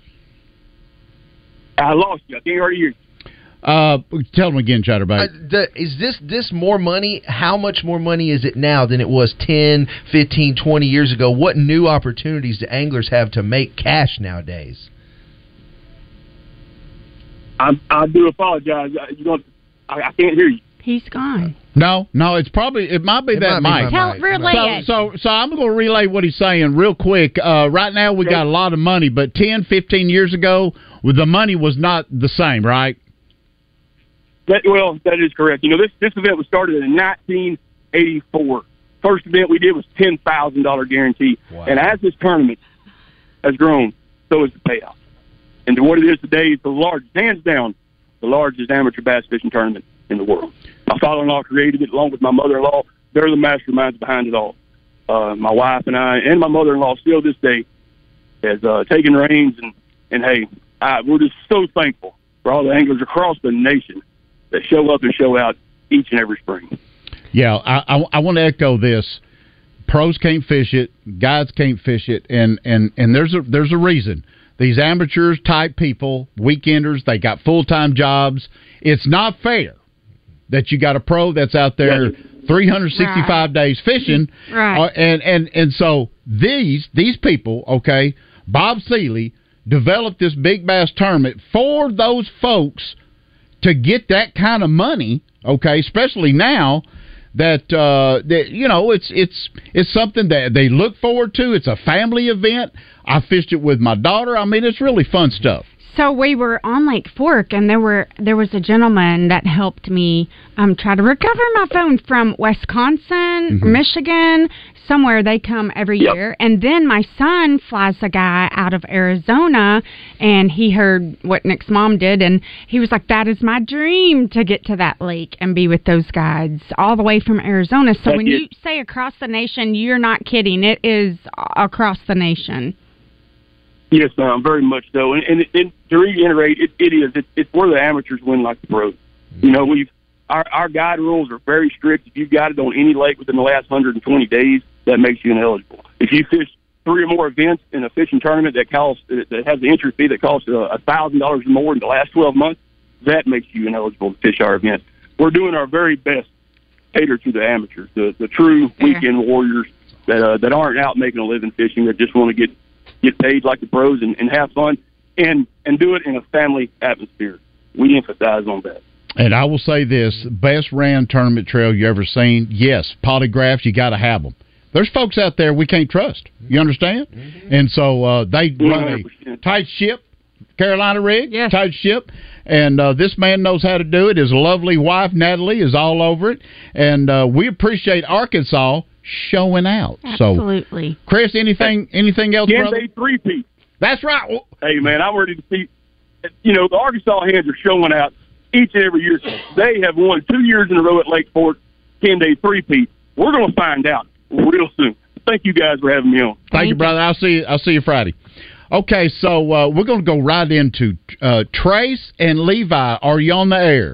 I lost you. I can't already hear you. Uh, tell them again, Chatterbait. Uh, the, is this this more money? How much more money is it now than it was ten, fifteen, twenty years ago? What new opportunities do anglers have to make cash nowadays? I, I do apologize. You know, I, I can't hear you. He's gone. No, no, it's probably it might be It that might be mic. Tell, relay So, it. so, so I'm going to relay what he's saying real quick. Uh, right now, we got a lot of money, but ten, fifteen years ago, the money was not the same, right? That, well, that is correct. You know, this this event was started in nineteen eighty-four. First event we did was ten thousand dollars guarantee. Wow. And as this tournament has grown, so has the payout. And to what it is today, it's the largest, hands down, the largest amateur bass fishing tournament in the world. My father-in-law created it along with my mother-in-law. They're the masterminds behind it all. Uh, my wife and I and my mother-in-law still this day has uh, taken reins. And, and hey, I, we're just so thankful for all the anglers across the nation that show up and show out each and every spring. Yeah, I, I, I want to echo this. Pros can't fish it, guides can't fish it, and, and, and there's a there's a reason. These amateurs type people, weekenders, they got full time jobs. It's not fair that you got a pro that's out there Yeah. three hundred sixty-five right. days fishing, Right. uh, and and and so these these people, okay, Bob Sealy developed this big bass tournament for those folks to get that kind of money, okay, especially now that uh, that you know it's it's it's something that they look forward to. It's a family event. I fished it with my daughter. I mean, it's really fun stuff. So we were on Lake Fork, and there were there was a gentleman that helped me um, try to recover my phone from Wisconsin, mm-hmm. Michigan, somewhere. They come every yep. year. And then my son flies a guy out of Arizona, and he heard what Nick's mom did, and he was like, that is my dream to get to that lake and be with those guides all the way from Arizona. So Thank when you. you say across the nation, you're not kidding. It is across the nation. Yes, ma'am, very much so. And, and, and to reiterate, it, it is. It, it's where the amateurs win like the pros. You know, we've our, our guide rules are very strict. If you've got it on any lake within the last one hundred twenty days, that makes you ineligible. If you fish three or more events in a fishing tournament that costs that has the entry fee that costs a thousand dollars or more in the last twelve months, that makes you ineligible to fish our event. We're doing our very best to cater to the amateurs, the the true weekend warriors that uh, that aren't out making a living fishing, that just want to get. get paid like the pros and, and have fun and, and do it in a family atmosphere. We emphasize on that. And I will say this, best ran tournament trail you ever seen, yes, polygraphs, you got to have them. There's folks out there we can't trust. You understand? Mm-hmm. And so uh, they run a tight ship, Carolina rig, yes. tight ship, and uh, this man knows how to do it. His lovely wife, Natalie, is all over it. And uh, we appreciate Arkansas showing out. Absolutely. So, Chris, anything anything else, Can brother? they three-peat? That's right. Hey, man, I'm ready to see. You know, the Arkansas hands are showing out each and every year. They have won two years in a row at Lake Fork. Can they three-peat? We're going to find out real soon. Thank you guys for having me on. Thank, Thank you, brother. I'll see you, I'll see you Friday. Okay, so uh, we're going to go right into uh, Trace and Levi. Are you on the air?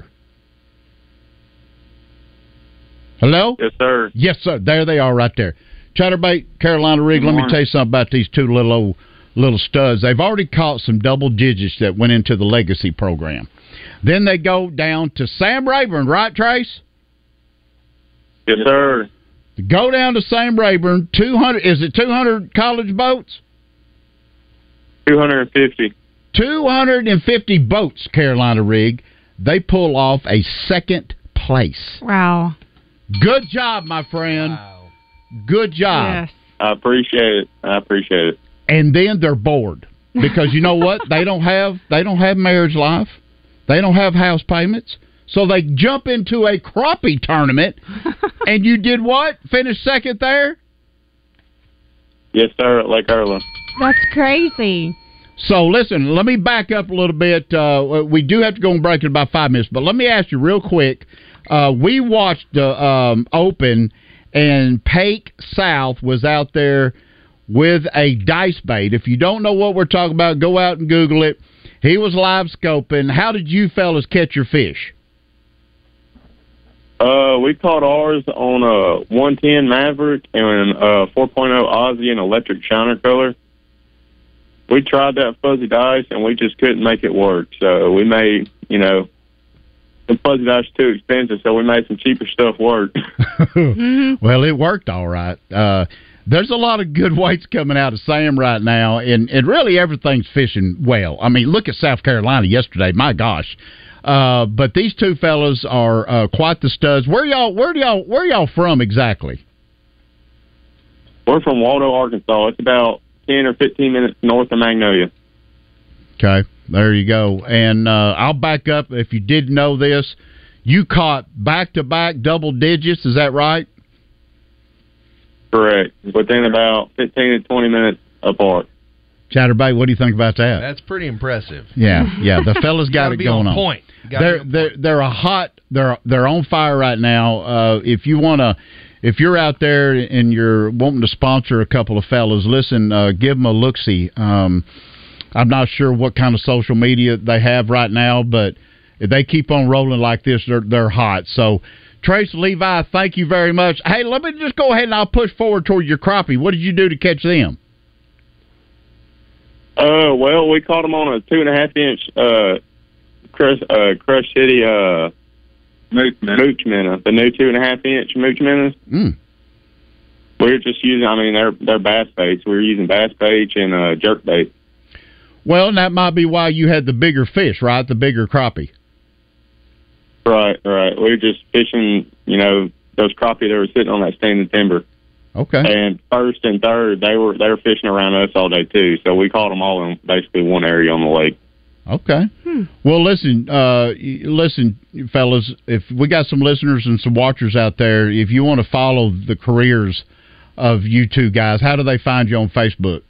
Hello? Yes, sir. Yes, sir. There they are right there. Chatterbait, Carolina Rig, let me tell you something about these two little old, little studs. They've already caught some double digits that went into the Legacy program. Then they go down to Sam Rayburn, right, Trace? Yes, sir. Go down to Sam Rayburn, two hundred, is it two hundred college boats? two hundred fifty. two hundred fifty boats, Carolina Rig. They pull off a second place. Wow. Good job, my friend. Wow. Good job. Yes. I appreciate it. I appreciate it. And then they're bored because you know what? They don't have they don't have marriage life. They don't have house payments. So they jump into a crappie tournament. And you did what? Finished second there? Yes, sir, at Lake Erla. That's crazy. So, listen, let me back up a little bit. Uh, we do have to go and break in about five minutes, but let me ask you real quick. Uh, we watched the um, Open, and Pake South was out there with a dice bait. If you don't know what we're talking about, go out and Google it. He was live scoping. How did you fellas catch your fish? Uh, we caught ours on a one ten Maverick and a four point oh Aussie and electric shiner color. We tried that fuzzy dice, and we just couldn't make it work. So we made, you know, the fuzzy dice too expensive, so we made some cheaper stuff work. Mm-hmm. Well, it worked all right. Uh, there's a lot of good weights coming out of Sam right now, and, and really everything's fishing well. I mean, look at South Carolina yesterday. My gosh. Uh, but these two fellas are uh, quite the studs. Where y'all? Where do y'all? Where y'all from exactly? We're from Waldo, Arkansas. It's about ten or fifteen minutes north of Magnolia. Okay, there you go. And uh, I'll back up. If you didn't know this, you caught back-to-back double digits. Is that right? Correct. Within about fifteen to twenty minutes apart. Chatterbait, what do you think about that? That's pretty impressive. Yeah, yeah. The fellas got it be going on. on. Point. They're they're they're a hot. They're they're on fire right now. Uh, if you want to. If you're out there and you're wanting to sponsor a couple of fellas, listen, uh, give them a look-see. Um, I'm not sure what kind of social media they have right now, but if they keep on rolling like this, they're, they're hot. So, Trace, Levi, thank you very much. Hey, let me just go ahead and I'll push forward toward your crappie. What did you do to catch them? Uh, well, we caught them on a two and a half inch uh, Crush, uh, Crush City uh, Mooch minnow. Mooch minnow, the new two and a half inch mooch minnows. Mm. We were just using, I mean, they're they're bass baits. We were using bass bait and uh, jerk bait. Well, that might be why you had the bigger fish, right? The bigger crappie. Right, right. We were just fishing, you know, those crappie that were sitting on that standing timber. Okay. And first and third, they were they were fishing around us all day too. So we caught them all in basically one area on the lake. Okay. Hmm. Well, listen, uh, listen, fellas. If we got some listeners and some watchers out there, if you want to follow the careers of you two guys, how do they find you on Facebook?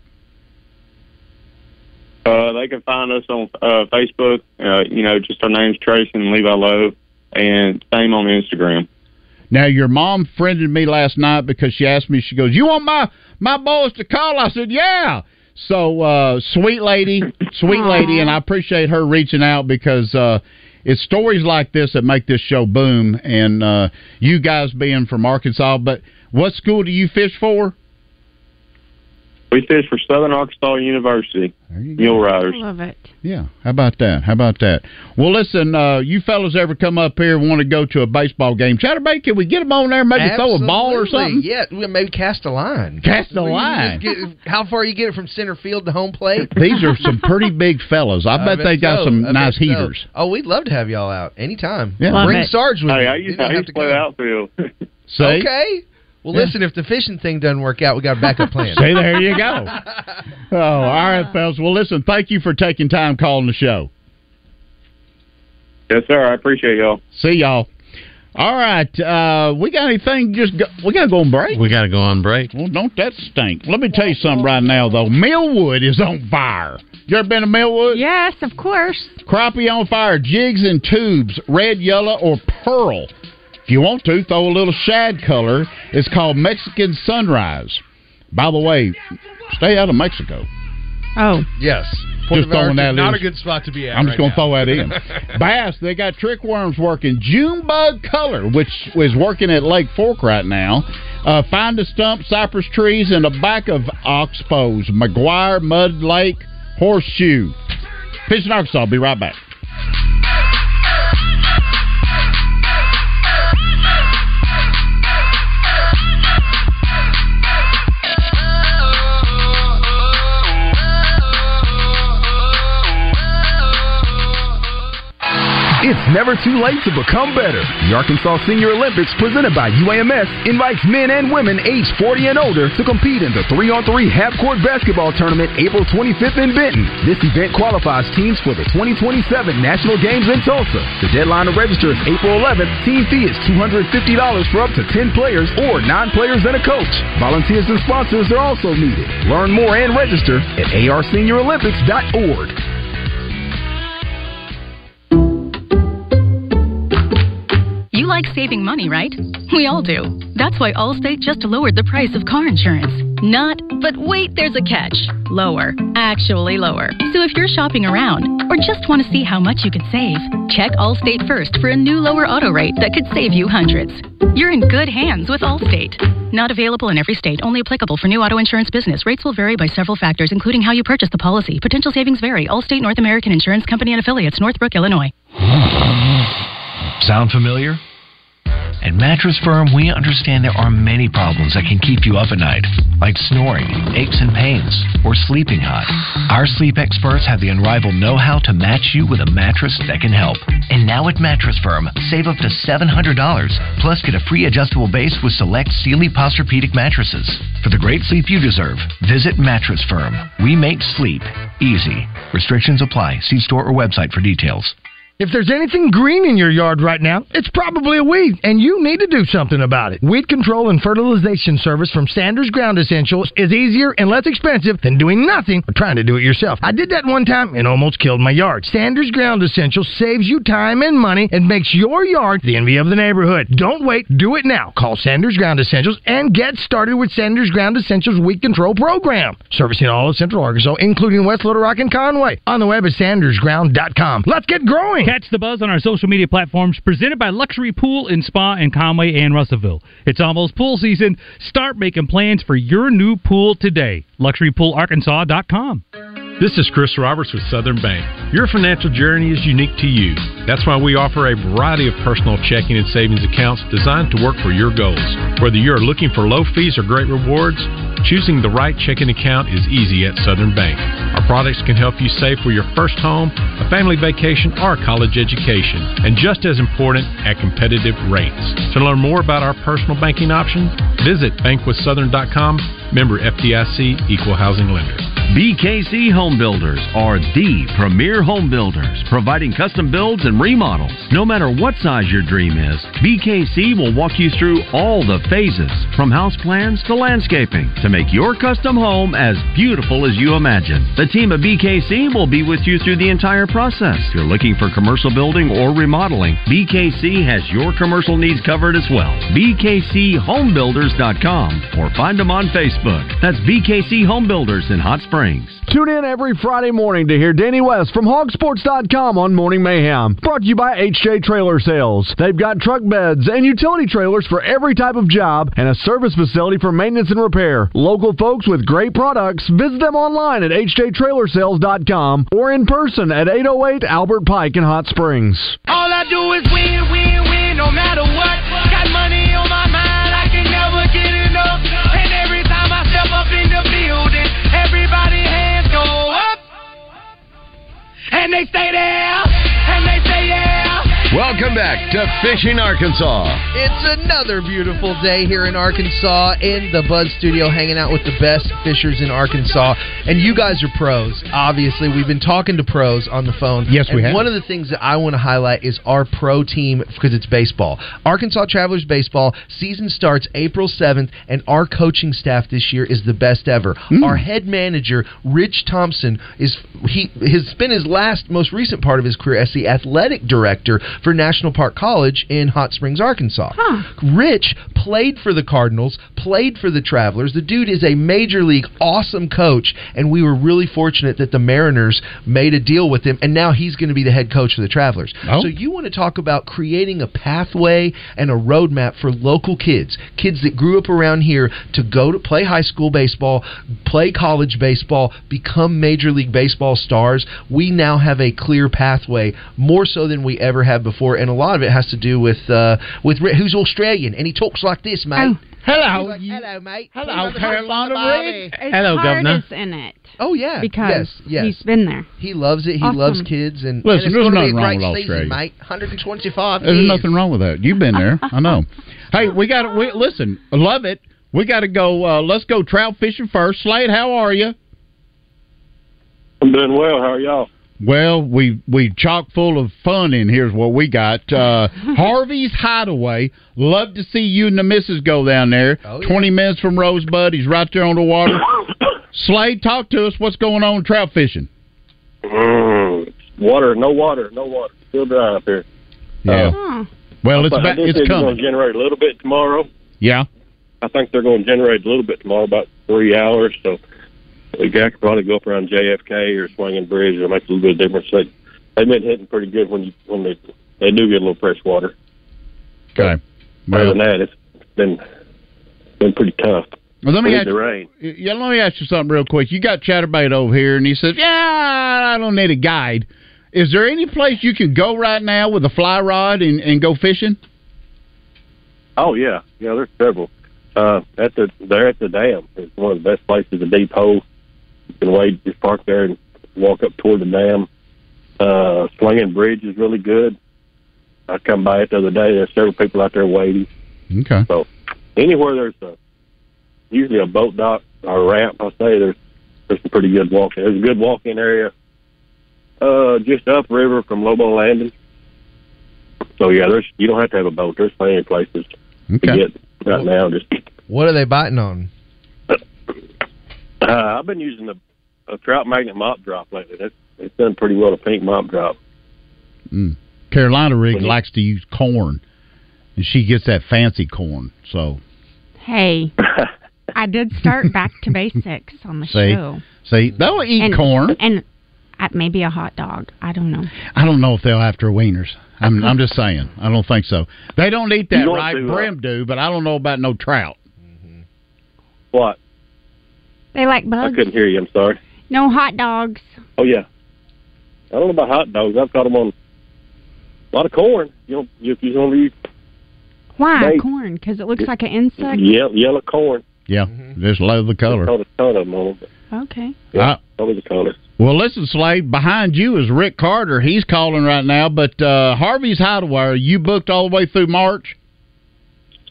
Uh, they can find us on uh, Facebook. Uh, you know, just our name's Tracy and Levi Lowe, and same on Instagram. Now, your mom friended me last night because she asked me, she goes, you want my, my boys to call? I said, yeah. So, uh, sweet lady, sweet Aww. lady, and I appreciate her reaching out because uh, it's stories like this that make this show boom, and uh, you guys being from Arkansas. But what school do you fish for? We fish for Southern Arkansas University, Mule Riders. I love it. Yeah, how about that? How about that? Well, listen, uh, you fellas ever come up here and want to go to a baseball game? Chatterbait, can we get them on there, maybe Absolutely. throw a ball or something? Yeah, maybe cast a line. Cast a We line. just get- how far you get it from center field to home plate? These are some pretty big fellas. I, bet they got so. some I nice bet so. heaters. Oh, we'd love to have y'all out anytime. Yeah. Love Bring it. Sarge with Hey, you. I You used, don't I have used to to play go. the outfield. See? Okay. Well, Yeah. listen, if the fishing thing doesn't work out, we got a backup plan. See, there you go. Oh, all right, fellas. Well, listen, thank you for taking time calling the show. Yes, sir. I appreciate y'all. See y'all. All right. Uh, we got anything? Just go, we got to go on break. We got to go on break. Well, don't that stink. Let me tell you something right now, though. Millwood is on fire. You ever been to Millwood? Yes, of course. Crappie on fire, jigs and tubes, red, yellow, or pearl. If you want to, throw a little shad color. It's called Mexican Sunrise. By the way, stay out of Mexico. Oh. Yes. Just throwing that Not in. a good spot to be at. I'm just right going to now. throw that in. Bass, they got trick worms working. Junebug color, which is working at Lake Fork right now. Uh, find a stump, cypress trees, and the back of Oxbows. McGuire, Mud Lake, Horseshoe. Fishing Arkansas. I'll be right back. It's never too late to become better. The Arkansas Senior Olympics, presented by U A M S, invites men and women aged forty and older to compete in the three on three half-court basketball tournament April twenty-fifth in Benton. This event qualifies teams for the twenty twenty-seven National Games in Tulsa. The deadline to register is April eleventh. Team fee is two hundred fifty dollars for up to ten players or nine players and a coach. Volunteers and sponsors are also needed. Learn more and register at a r senior olympics dot org. You like saving money, right? We all do. That's why Allstate just lowered the price of car insurance. Not, but wait, there's a catch. Lower. Actually lower. So if you're shopping around or just want to see how much you could save, check Allstate first for a new lower auto rate that could save you hundreds. You're in good hands with Allstate. Not available in every state. Only applicable for new auto insurance business. Rates will vary by several factors, including how you purchase the policy. Potential savings vary. Allstate North American Insurance Company and Affiliates, Northbrook, Illinois. Sound familiar? At Mattress Firm, we understand there are many problems that can keep you up at night, like snoring, aches and pains, or sleeping hot. Our sleep experts have the unrivaled know-how to match you with a mattress that can help. And now at Mattress Firm, save up to seven hundred dollars, plus get a free adjustable base with select Sealy Posturepedic mattresses. For the great sleep you deserve, visit Mattress Firm. We make sleep easy. Restrictions apply. See store or website for details. If there's anything green in your yard right now, it's probably a weed, and you need to do something about it. Weed control and fertilization service from Sanders Ground Essentials is easier and less expensive than doing nothing or trying to do it yourself. I did that one time and almost killed my yard. Sanders Ground Essentials saves you time and money and makes your yard the envy of the neighborhood. Don't wait. Do it now. Call Sanders Ground Essentials and get started with Sanders Ground Essentials Weed Control Program. Servicing all of Central Arkansas, including West Little Rock and Conway. On the web at sanders ground dot com. Let's get growing. Catch the buzz on our social media platforms, presented by Luxury Pool and Spa in Conway and Russellville. It's almost pool season. Start making plans for your new pool today. luxury pool arkansas dot com. This is Chris Roberts with Southern Bank. Your financial journey is unique to you. That's why we offer a variety of personal checking and savings accounts designed to work for your goals. Whether you're looking for low fees or great rewards, choosing the right checking account is easy at Southern Bank. Our products can help you save for your first home, a family vacation, or college education. And just as important, at competitive rates. To learn more about our personal banking options, visit bank with southern dot com, member F D I C, equal housing lender. B K C Home Builders are the premier home builders, providing custom builds and remodels. No matter what size your dream is, B K C will walk you through all the phases, from house plans to landscaping, to make your custom home as beautiful as you imagine. The team at B K C will be with you through the entire process. If you're looking for commercial building or remodeling, B K C has your commercial needs covered as well. B K C home builders dot com or find them on Facebook. That's B K C Home Builders in Hot Springs. Tune in every Friday morning to hear Danny West from hog sports dot com on Morning Mayhem. Brought to you by H J Trailer Sales. They've got truck beds and utility trailers for every type of job and a service facility for maintenance and repair. Local folks with great products. Visit them online at H J Trailer Sales dot com or in person at eight oh eight Albert Pike in Hot Springs. All I do is win, win, win, no matter what. Got money on my mind, I can never get enough. And every time I step up in the building, everybody hands go up. And they stay there, and they say yeah. Welcome back to Fishing Arkansas. It's another beautiful day here in Arkansas in the Buzz Studio, hanging out with the best fishers in Arkansas. And you guys are pros. Obviously, we've been talking to pros on the phone. Yes, we and have. One of the things that I want to highlight is our pro team, because it's baseball. Arkansas Travelers Baseball season starts April seventh, and our coaching staff this year is the best ever. Mm. Our head manager, Rich Thompson, is he has spent his last, most recent part of his career as the athletic director for National Park College in Hot Springs, Arkansas. Huh. Rich played for the Cardinals, played for the Travelers. The dude is a major league awesome coach, and we were really fortunate that the Mariners made a deal with him, and now he's going to be the head coach for the Travelers. Oh. So you want to talk about creating a pathway and a roadmap for local kids, kids that grew up around here to go to play high school baseball, play college baseball, become Major League Baseball stars. We now have a clear pathway, more so than we ever have before, and a lot of it has to do with uh, with Rick, who's Australian, and he talks like this, mate. Oh. Hello. Like, hello, mate. Hello, Carolina Rick. It's Hello, hard Governor. is in it. Oh, yeah. Because yes, yes. he's been there. He loves it. He Awesome. loves kids. And, Listen, and it's there's going to be nothing a wrong great with season, Australia. mate. one hundred twenty-five There's years. nothing wrong with that. You've been there. I know. Hey, we got to, we, listen, I love it. We got to go, uh, let's go trout fishing first. Slade, how are you? I'm doing well. How are y'all? Well, we we chock full of fun in here's what we got. Uh, Harvey's Hideaway. Love to see you and the missus go down there. Oh, yeah. Twenty minutes from Rosebud. He's right there on the water. Slade, talk to us. What's going on trout fishing? Mm, water, no water, no water. Still dry up here. Yeah. Uh, well, it's about, it's coming. Going to generate a little bit tomorrow. Yeah. I think they're going to generate a little bit tomorrow, about three hours. So. The guy could probably go up around J F K or Swinging Bridge. It makes a little bit of difference. They, they've been hitting pretty good when you when they they do get a little fresh water. Okay. Well, other than that, it's been been pretty tough. Well, let me ask the you, rain. Yeah, let me ask you something real quick. You got Chatterbait over here, and he says, "Yeah, I don't need a guide." Is there any place you can go right now with a fly rod and, and go fishing? Oh yeah, yeah. There's several. Uh, at the they're at the dam. It's one of the best places. A deep hole. You can wade, just park there and walk up toward the dam. Uh, Swinging Bridge is really good. I come by it the other day. There's several people out there waiting. Okay. So anywhere there's a usually a boat dock or a ramp, I'll say there's there's some pretty good walking. There's a good walking area uh, just upriver from Lobo Landing. So yeah, there's you don't have to have a boat. There's plenty of places okay. to get right now. Just what are they biting on? Uh, I've been using a, a trout magnet mop drop lately. That's, it's done pretty well, a pink mop drop. Mm. Carolina Rig likes to use corn, and she gets that fancy corn. So, hey, I did start back to basics on the see, show. See, they'll eat and, corn. And uh, maybe a hot dog. I don't know. I don't know if they'll after wieners. I'm, I'm just saying. I don't think so. They don't eat that right. Brim do, but I don't know about no trout. Mm-hmm. What? They like bugs. I couldn't hear you. I'm sorry. No hot dogs. Oh, yeah. I don't know about hot dogs. I've caught them on a lot of corn. You know, if you want to eat. Why they, corn? Because it looks like an insect? Yeah, yellow corn. Yeah, mm-hmm. Just love the color. I caught a ton of them on them. Okay. Yeah, uh, that was the color. Well, listen, Slade, behind you is Rick Carter. He's calling right now, but uh, Harvey's Hideaway, are you booked all the way through March?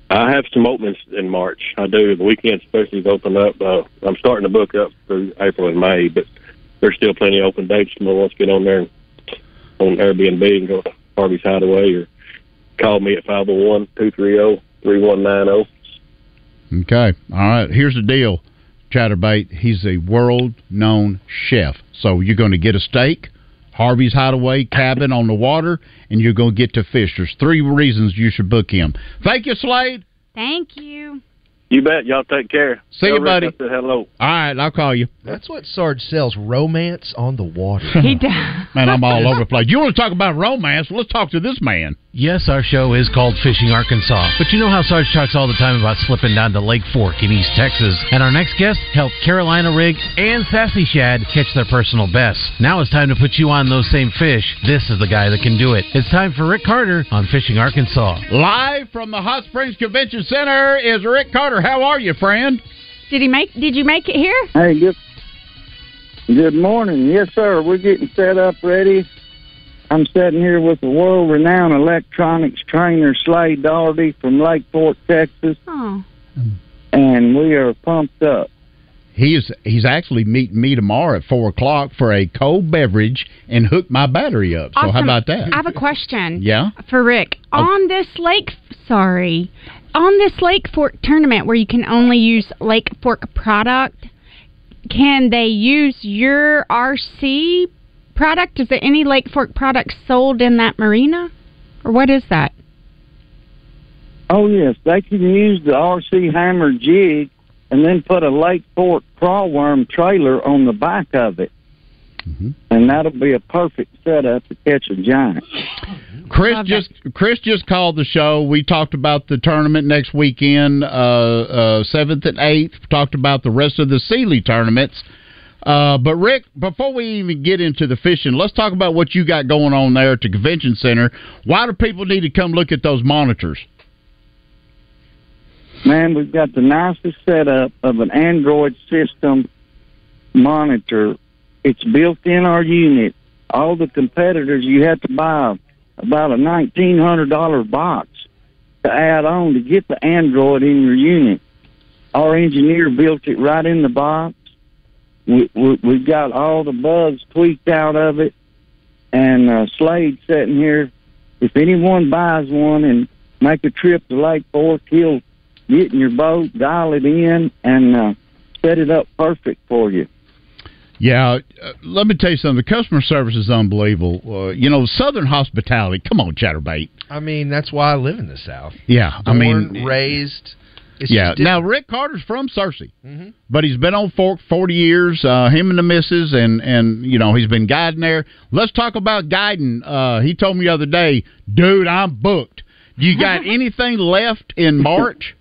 I have some openings in March. I do. The weekend specials open up. Uh, I'm starting to book up through April and May, but there's still plenty of open dates. Someone wants to get on there on Airbnb and go to Harvey's Hideaway, or call me at five oh one, two three oh, three one nine oh. Okay. All right. Here's the deal, Chatterbait. He's a world-known chef. So you're going to get a steak, Harvey's Hideaway, cabin on the water, and you're going to get to fish. There's three reasons you should book him. Thank you, Slade. Thank you. You bet. Y'all take care. See you, buddy. I said hello. All right, I'll call you. That's what Sarge sells, romance on the water. He does. Man, I'm all over the place. You want to talk about romance? Well, let's talk to this man. Yes, our show is called Fishing Arkansas, but you know how Sarge talks all the time about slipping down to Lake Fork in East Texas, and our next guest helped Carolina Rig and Sassy Shad catch their personal bests. Now it's time to put you on those same fish. This is the guy that can do it. It's time for Rick Carter on Fishing Arkansas. Live from the Hot Springs Convention Center is Rick Carter. How are you, friend? Did he make? Did you make it here? Hey, good. Good morning. Yes, sir. We're getting set up ready. I'm sitting here with the world-renowned electronics trainer Slade Daugherty from Lake Fork, Texas, oh. and we are pumped up. He's he's actually meeting me tomorrow at four o'clock for a cold beverage and hook my battery up. So Awesome. how about that? I have a question. Yeah. For Rick, Oh. on this Lake, sorry, on this Lake Fork tournament where you can only use Lake Fork product, can they use your R C product? Is there any Lake Fork products sold in that marina, or what is that? Oh, yes. They can use the R C Hammer jig and then put a Lake Fork crawworm trailer on the back of it. Mm-hmm. And that'll be a perfect setup to catch a giant. Chris just Chris just called the show. We talked about the tournament next weekend, uh, uh, seventh and eighth. Talked about the rest of the Sealy tournaments. Uh, but, Rick, before we even get into the fishing, let's talk about what you got going on there at the Convention Center. Why do people need to come look at those monitors? Man, we've got the nicest setup of an Android system monitor. It's built in our unit. All the competitors, you have to buy about a nineteen hundred dollars box to add on to get the Android in your unit. Our engineer built it right in the box. We, we, we've got all the bugs tweaked out of it. And uh, Slade sitting here, if anyone buys one and make a trip to Lake Fork, he'll get in your boat, dial it in, and uh, set it up perfect for you. Yeah, uh, let me tell you something. The customer service is unbelievable. Uh, you know, Southern hospitality. Come on, Chatterbait. I mean, that's why I live in the South. Yeah, I Born, mean, raised. It's yeah. just Now, different. Rick Carter's from Searcy, Mhm. but he's been on Fork forty years. Uh, him and the missus, and and you know he's been guiding there. Let's talk about guiding. Uh, he told me the other day, dude, I'm booked. You got anything left in March?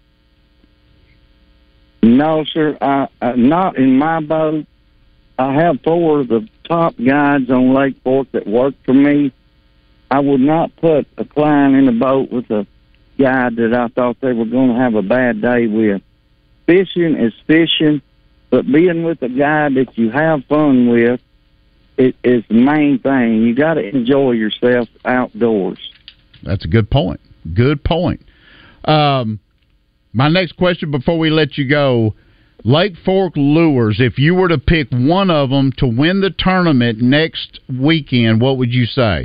No, sir. I, I, not in my boat. I have four of the top guides on Lake Fork that work for me. I would not put a client in a boat with a guide that I thought they were going to have a bad day with. Fishing is fishing, but being with a guide that you have fun with it is the main thing. You got to enjoy yourself outdoors. That's a good point. Good point. Um, my next question before we let you go, Lake Fork Lures, if you were to pick one of them to win the tournament next weekend, what would you say?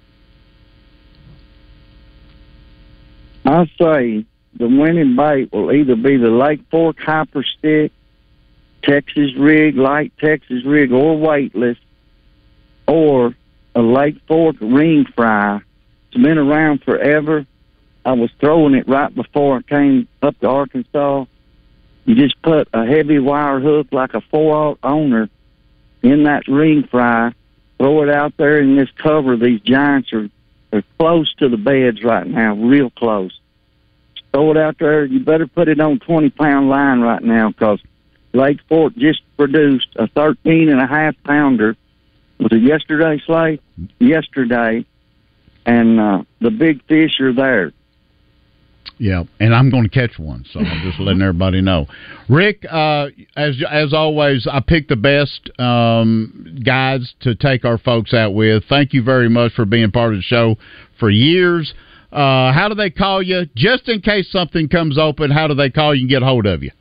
I say the winning bait will either be the Lake Fork Hyper Stick, Texas Rig, light Texas Rig, or weightless, or a Lake Fork Ring Fry. It's been around forever. I was throwing it right before I came up to Arkansas. You just put a heavy wire hook like a four-aught owner in that ring fry, throw it out there, and just cover. These giants are, are close to the beds right now, real close. Throw it out there. You better put it on twenty-pound line right now, because Lake Fork just produced a thirteen and a half pounder. Was it yesterday, Slade? Yesterday. And uh, the big fish are there. Yeah, and I'm going to catch one, so I'm just letting everybody know. Rick, uh, as as always, I pick the best um, guides to take our folks out with. Thank you very much for being part of the show for years. Uh, how do they call you? Just in case something comes open, how do they call you and get a hold of you?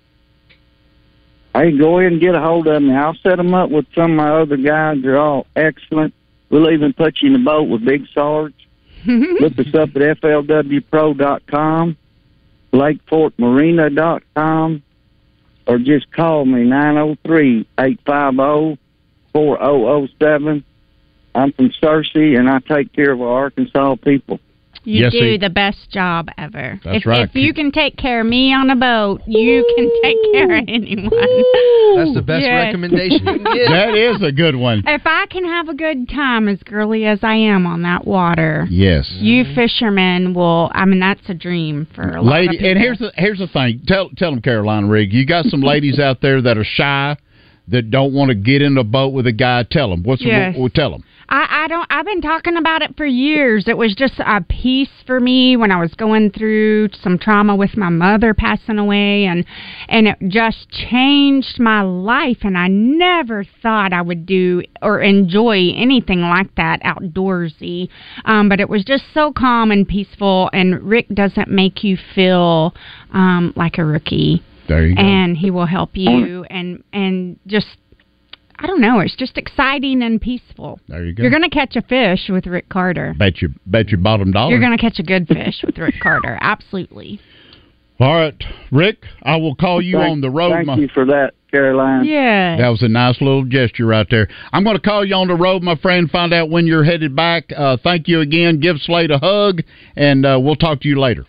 Hey, go ahead and get a hold of me. I'll set them up with some of my other guys. They're all excellent. We'll even put you in the boat with Big Sarge. Look us up at F L W pro dot com, Lake Fork Marina dot com, or just call me nine oh three, eight five oh, four oh oh seven. I'm from Searcy, and I take care of our Arkansas people. You Yes, do he- the best job ever. That's if, right. If you can take care of me on a boat, you can take care of anyone. That's the best Yes. recommendation you can get. That is a good one. If I can have a good time as girly as I am on that water, Yes. you fishermen will. I mean, that's a dream for a lot Lady, of people. and here's the here's the thing. Tell tell them, Carolina Rig, you got some ladies out there that are shy, that don't want to get in a boat with a guy. Tell them. What's Yes. the, tell them. I, I don't. I've been talking about it for years. It was just a piece for me when I was going through some trauma with my mother passing away, and and it just changed my life. And I never thought I would do or enjoy anything like that outdoorsy. Um, but it was just so calm and peaceful. And Rick doesn't make you feel um, like a rookie. There you go. And he will help you and and just. I don't know. It's just exciting and peaceful. There you go. You're going to catch a fish with Rick Carter. Bet you bet your bottom dollar. You're going to catch a good fish with Rick Carter. Absolutely. All right, Rick, I will call you Thank- on the road. Thank my- you for that, Caroline. Yeah. That was a nice little gesture right there. I'm going to call you on the road, my friend, find out when you're headed back. Uh, thank you again. Give Slade a hug, and uh, we'll talk to you later.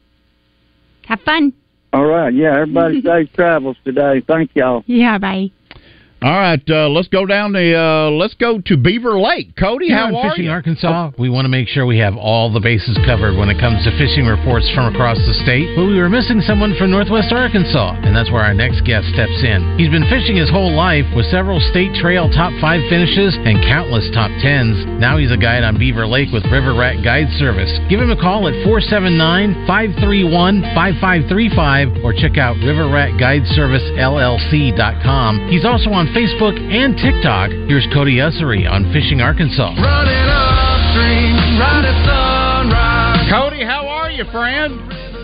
Have fun. All right. Yeah, everybody safe travels today. Thank y'all. Yeah, bye. All right, uh, let's go down the. Uh, let's go to Beaver Lake. Cody, Here how on are Fishing you? Arkansas, we want to make sure we have all the bases covered when it comes to fishing reports from across the state. But we were missing someone from Northwest Arkansas, and that's where our next guest steps in. He's been fishing his whole life with several state trail top five finishes and countless top tens. Now he's a guide on Beaver Lake with River Rat Guide Service. Give him a call at four seven nine, five three one, five five three five or check out river rat guide service L L C dot com. He's also on Facebook and TikTok. Here's Cody Ussery on Fishing Arkansas. Running upstream, right at sunrise. Cody, how are you, friend?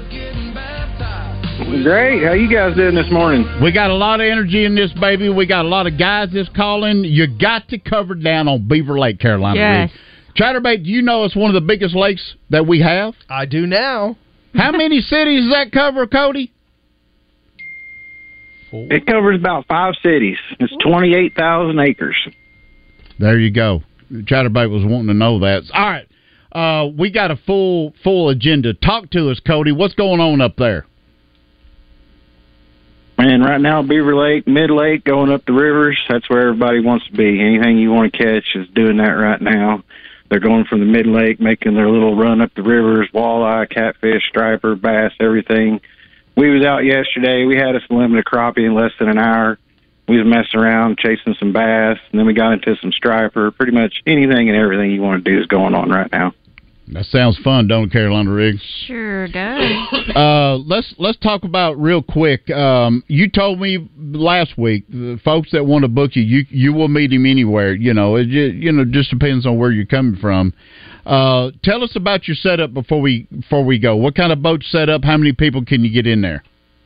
Great. How you guys doing this morning? We got a lot of energy in this, baby. We got a lot of guys that's calling. You got to cover down on Beaver Lake, Carolina. Yes. Chatterbait, do you know it's one of the biggest lakes that we have? I do now. How many cities does that cover, Cody? It covers about five cities. It's twenty-eight thousand acres. There you go. Chatterbait was wanting to know that. All right. Uh, we got a full full agenda. Talk to us, Cody. What's going on up there? And right now, Beaver Lake, Mid Lake, going up the rivers, that's where everybody wants to be. Anything you want to catch is doing that right now. They're going from the Mid Lake, making their little run up the rivers, walleye, catfish, striper, bass, everything. We was out yesterday. We had us a limited crappie in less than an hour. We was messing around, chasing some bass, and then we got into some striper. Pretty much anything and everything you want to do is going on right now. That sounds fun, don't it, Carolina Riggs? Sure does. Uh, let's let's talk about real quick. Um, you told me last week, the folks that want to book you, you you will meet him anywhere. You know, it just, you know just depends on where you're coming from. Uh, tell us about your setup before we before we go. What kind of boat set up? How many people can you get in there?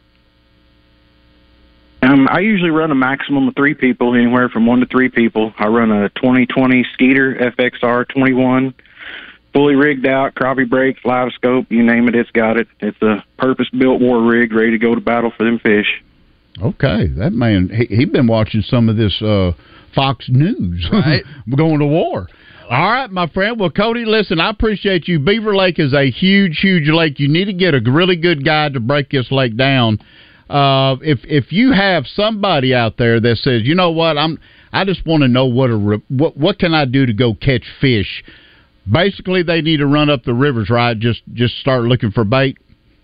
Um, I usually run a maximum of three people, anywhere from one to three people. I run a twenty twenty Skeeter F X R twenty-one, fully rigged out, crappie brakes, live scope, you name it, it's got it. It's a purpose-built war rig, ready to go to battle for them fish. Okay, that man, he he been watching some of this uh, Fox News, right? Going to war. All right, my friend. Well, Cody, listen, I appreciate you. Beaver Lake is a huge, huge lake. You need to get a really good guide to break this lake down. Uh, if if you have somebody out there that says, you know what, I'm, I just want to know what a what what can I do to go catch fish. Basically, they need to run up the rivers, right? Just just start looking for bait.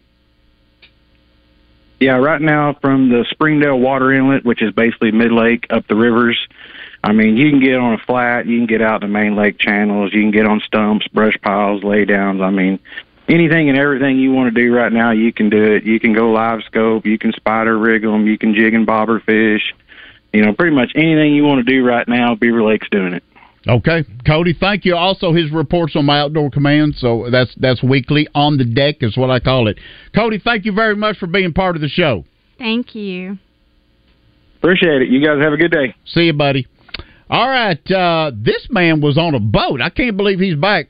Yeah, right now from the Springdale Water Inlet, which is basically mid-lake, up the rivers, I mean, you can get on a flat, you can get out in the main lake channels, you can get on stumps, brush piles, laydowns. I mean, anything and everything you want to do right now, you can do it. You can go live scope, you can spider rig them, you can jig and bobber fish. You know, pretty much anything you want to do right now, Beaver Lake's doing it. Okay, Cody, thank you. Also, his reports on my Outdoor Command, so that's that's weekly. On the Deck is what I call it. Cody, thank you very much for being part of the show. Thank you. Appreciate it. You guys have a good day. See you, buddy. All right, uh, this man was on a boat. I can't believe he's back.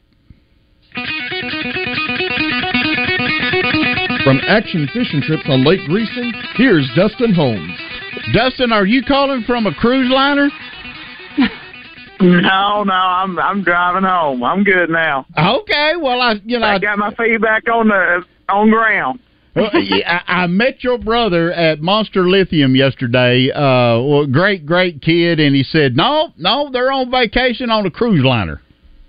From Action Fishing Trips on Lake Greasing, here's Dustin Holmes. Dustin, are you calling from a cruise liner? No, no, I'm I'm driving home. I'm good now. Okay, well, I you know I got my feet back on the on ground. Well, yeah, I, I met your brother at Monster Lithium yesterday. Uh, well, great, great kid, and he said, "No, no, they're on vacation on a cruise liner."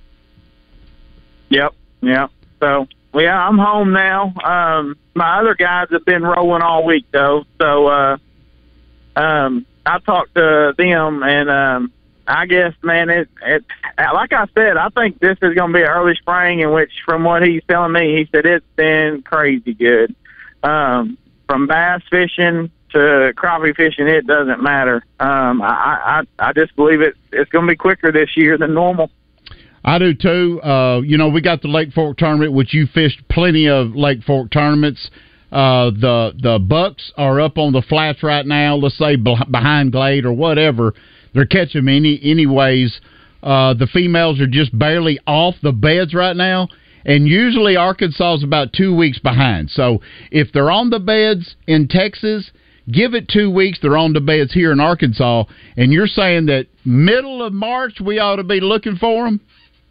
Yep, yep. So, well, yeah, I'm home now. Um, my other guys have been rolling all week though, so uh, um, I talked to them and. Um, I guess, man, it, it like I said, I think this is going to be early spring, in which, from what he's telling me, he said it's been crazy good. Um, from bass fishing to crappie fishing, it doesn't matter. Um, I, I, I just believe it, it's going to be quicker this year than normal. I do too. Uh, you know, we got the Lake Fork tournament, which you fished plenty of Lake Fork tournaments. Uh, the the bucks are up on the flats right now. Let's say behind Glade or whatever. They're catching them any anyways. Uh, the females are just barely off the beds right now, and usually Arkansas is about two weeks behind. So if they're on the beds in Texas, give it two weeks. They're on the beds here in Arkansas, and you're saying that middle of March we ought to be looking for them?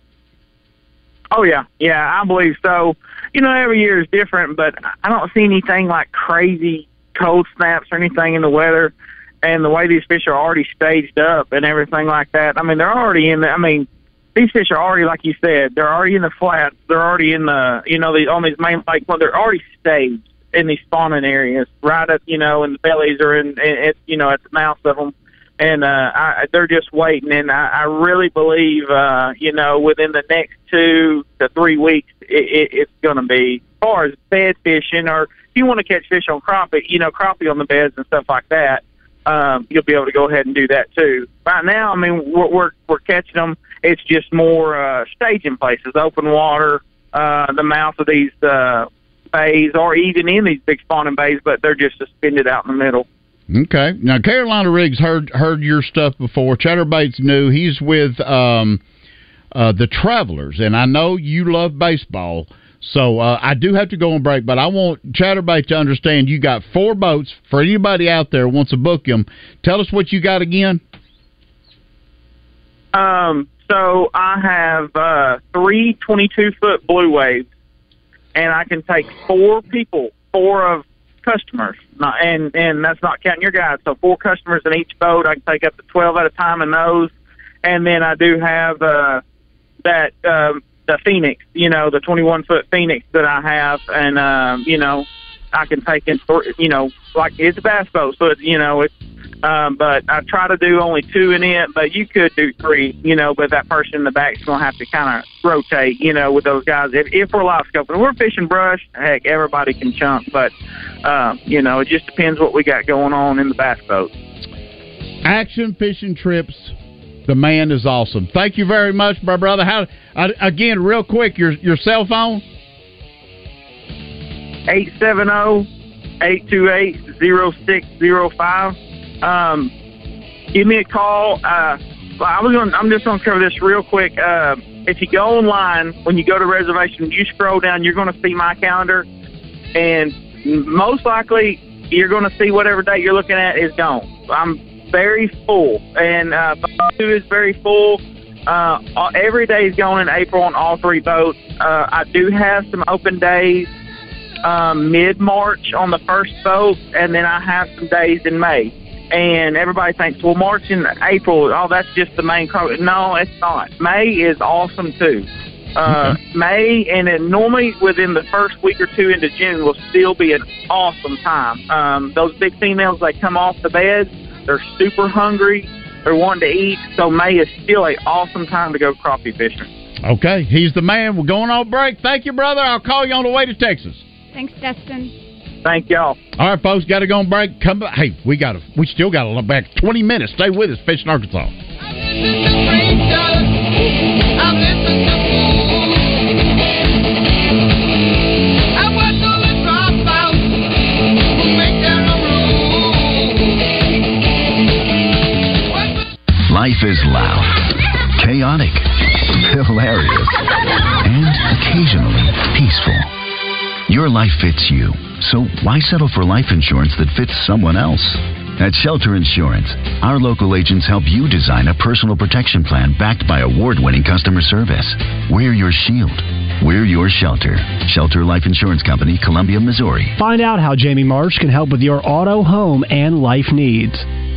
Oh, yeah. Yeah, I believe so. You know, every year is different, but I don't see anything like crazy cold snaps or anything in the weather. And the way these fish are already staged up and everything like that, I mean, they're already in the, I mean, these fish are already, like you said, they're already in the flats. They're already in the, you know, the, on these main lakes, well, they're already staged in these spawning areas, right at, you know, in the bellies or in, in you know, at the mouths of them. And uh, I, they're just waiting. And I, I really believe, uh, you know, within the next two to three weeks, it, it, it's going to be, as far as bed fishing, or if you want to catch fish on crappie, you know, crappie on the beds and stuff like that. Um, you'll be able to go ahead and do that too. Right now, I mean, we're we're, we're catching them. It's just more uh, staging places, open water, uh, the mouth of these uh, bays, or even in these big spawning bays, but they're just suspended out in the middle. Okay. Now, Carolina Riggs heard heard your stuff before. Chatterbait's new. He's with um, uh, the Travelers, and I know you love baseball. So uh, I do have to go on break, but I want Chatterbait to understand you got four boats. For anybody out there who wants to book them, tell us what you got again. Um, so I have uh, three twenty-two foot blue waves, and I can take four people, four of customers, not, and and that's not counting your guys. So four customers in each boat. I can take up to twelve at a time in those, and then I do have uh, that. Um, The Phoenix, you know, the twenty-one foot Phoenix that I have, and um, you know, I can take in, you know, like it's a bass boat, so it's, you know, it's. Um, but I try to do only two in it, but you could do three, you know. But that person in the back's gonna have to kind of rotate, you know, with those guys. If, if we're live scoping, we're fishing brush. Heck, everybody can chunk, but uh, you know, it just depends what we got going on in the bass boat. Action Fishing Trips. The man is awesome. Thank you very much, my brother. How uh, again, real quick, your your cell phone? eight seven zero, eight two eight, zero six zero five. Um, give me a call. Uh, I was going. I'm just going to cover this real quick. Uh, if you go online, when you go to reservation, you scroll down, you're going to see my calendar, and most likely you're going to see whatever date you're looking at is gone. I'm very full, and uh, two is very full. Uh, every day is going in April on all three boats. Uh, I do have some open days um, mid-March on the first boat, and then I have some days in May. And everybody thinks, well, March and April, oh, that's just the main car. No, it's not. May is awesome, too. Uh, mm-hmm. May, and then normally within the first week or two into June will still be an awesome time. Um, those big females, they come off the bed. They're super hungry. They're wanting to eat. So May is still an awesome time to go crappie fishing. Okay. He's the man. We're going on break. Thank you, brother. I'll call you on the way to Texas. Thanks, Dustin. Thank y'all. All right, folks. Got to go on break. Come back. Hey, we got to. We still got to look back twenty minutes. Stay with us. Fishing Arkansas. Life is loud, chaotic, hilarious, and occasionally peaceful. Your life fits you, so why settle for life insurance that fits someone else? At Shelter Insurance, our local agents help you design a personal protection plan backed by award-winning customer service. We're your shield. We're your shelter. Shelter Life Insurance Company, Columbia, Missouri. Find out how Jamie Marsh can help with your auto, home, and life needs.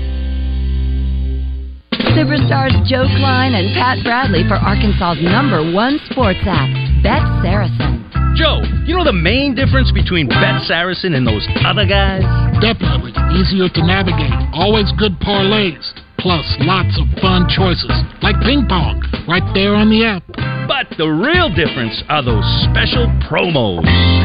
Superstars Joe Klein and Pat Bradley for Arkansas's number one sports app, Bet Saracen. Joe, you know the main difference between Bet Saracen and those other guys? Definitely. Easier to navigate. Always good parlays. Plus, lots of fun choices. Like ping pong. Right there on the app. But the real difference are those special promos.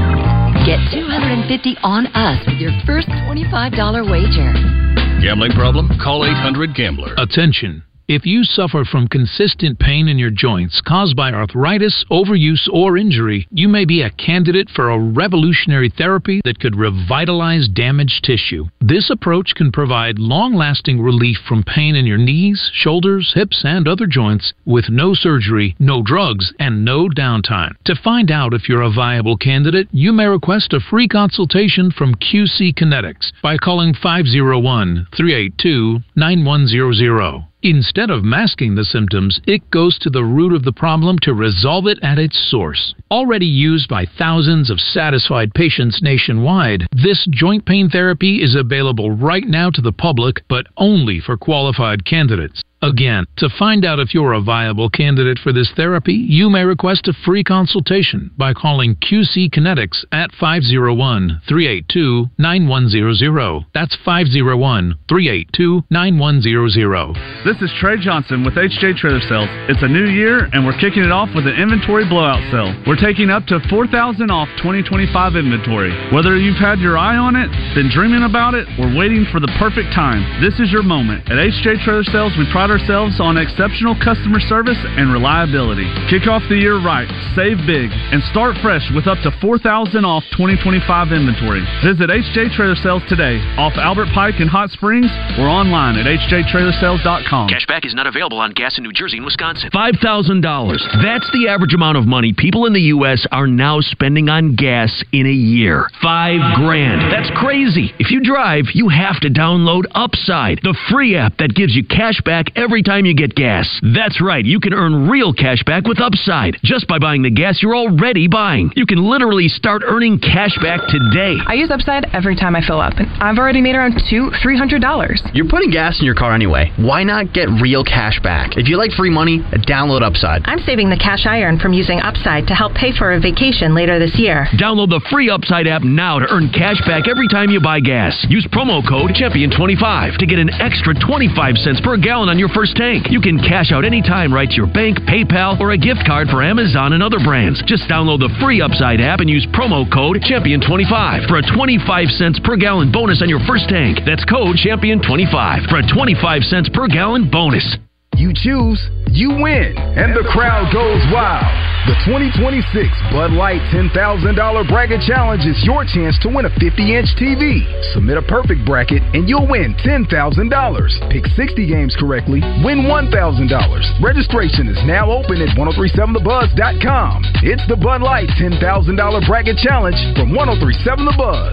Get two hundred fifty dollars on us with your first twenty-five dollars wager. Gambling problem? Call eight hundred gambler. Attention. If you suffer from consistent pain in your joints caused by arthritis, overuse, or injury, you may be a candidate for a revolutionary therapy that could revitalize damaged tissue. This approach can provide long-lasting relief from pain in your knees, shoulders, hips, and other joints with no surgery, no drugs, and no downtime. To find out if you're a viable candidate, you may request a free consultation from Q C Kinetics by calling five oh one, three eight two, nine one zero zero. Instead of masking the symptoms, it goes to the root of the problem to resolve it at its source. Already used by thousands of satisfied patients nationwide, this joint pain therapy is available right now to the public, but only for qualified candidates. Again, to find out if you're a viable candidate for this therapy, you may request a free consultation by calling Q C Kinetics at five oh one, three eight two, nine one zero zero. That's five oh one, three eight two, nine one zero zero. This is Trey Johnson with H J Trailer Sales. It's a new year, and we're kicking it off with an inventory blowout sale. We're taking up to four thousand dollars off twenty twenty-five inventory. Whether you've had your eye on it, been dreaming about it, or waiting for the perfect time, this is your moment. At H J Trailer Sales, we pride ourselves on exceptional customer service and reliability. Kick off the year right, save big, and start fresh with up to four thousand dollars off twenty twenty-five inventory. Visit H J Trailer Sales today, off Albert Pike in Hot Springs, or online at h j trailer sales dot com. Cashback is not available on gas in New Jersey and Wisconsin. five thousand dollars. That's the average amount of money people in the U S are now spending on gas in a year. Five grand. That's crazy. If you drive, you have to download Upside, the free app that gives you cash back every time you get gas. That's right. You can earn real cash back with Upside just by buying the gas you're already buying. You can literally start earning cash back today. I use Upside every time I fill up, and I've already made around two, three hundred dollars. You're putting gas in your car anyway. Why not get real cash back? If you like free money, download Upside. I'm saving the cash I earn from using Upside to help pay for a vacation later this year. Download the free Upside app now to earn cash back every time you buy gas. Use promo code champion twenty-five to get an extra twenty-five cents per gallon on your first tank. You can cash out anytime right to your bank, PayPal, or a gift card for Amazon and other brands. Just download the free Upside app and use promo code champion twenty-five for a twenty-five cents per gallon bonus on your first tank. That's code champion twenty-five for a twenty-five cents per gallon bonus. You choose, you win, and the crowd goes wild. The twenty twenty-six Bud Light ten thousand dollars Bracket Challenge is your chance to win a fifty inch T V. Submit a perfect bracket and you'll win ten thousand dollars. Pick sixty games correctly, win one thousand dollars. Registration is now open at ten thirty-seven the buzz dot com. It's the Bud Light ten thousand dollars Bracket Challenge from ten thirty-seven The Buzz.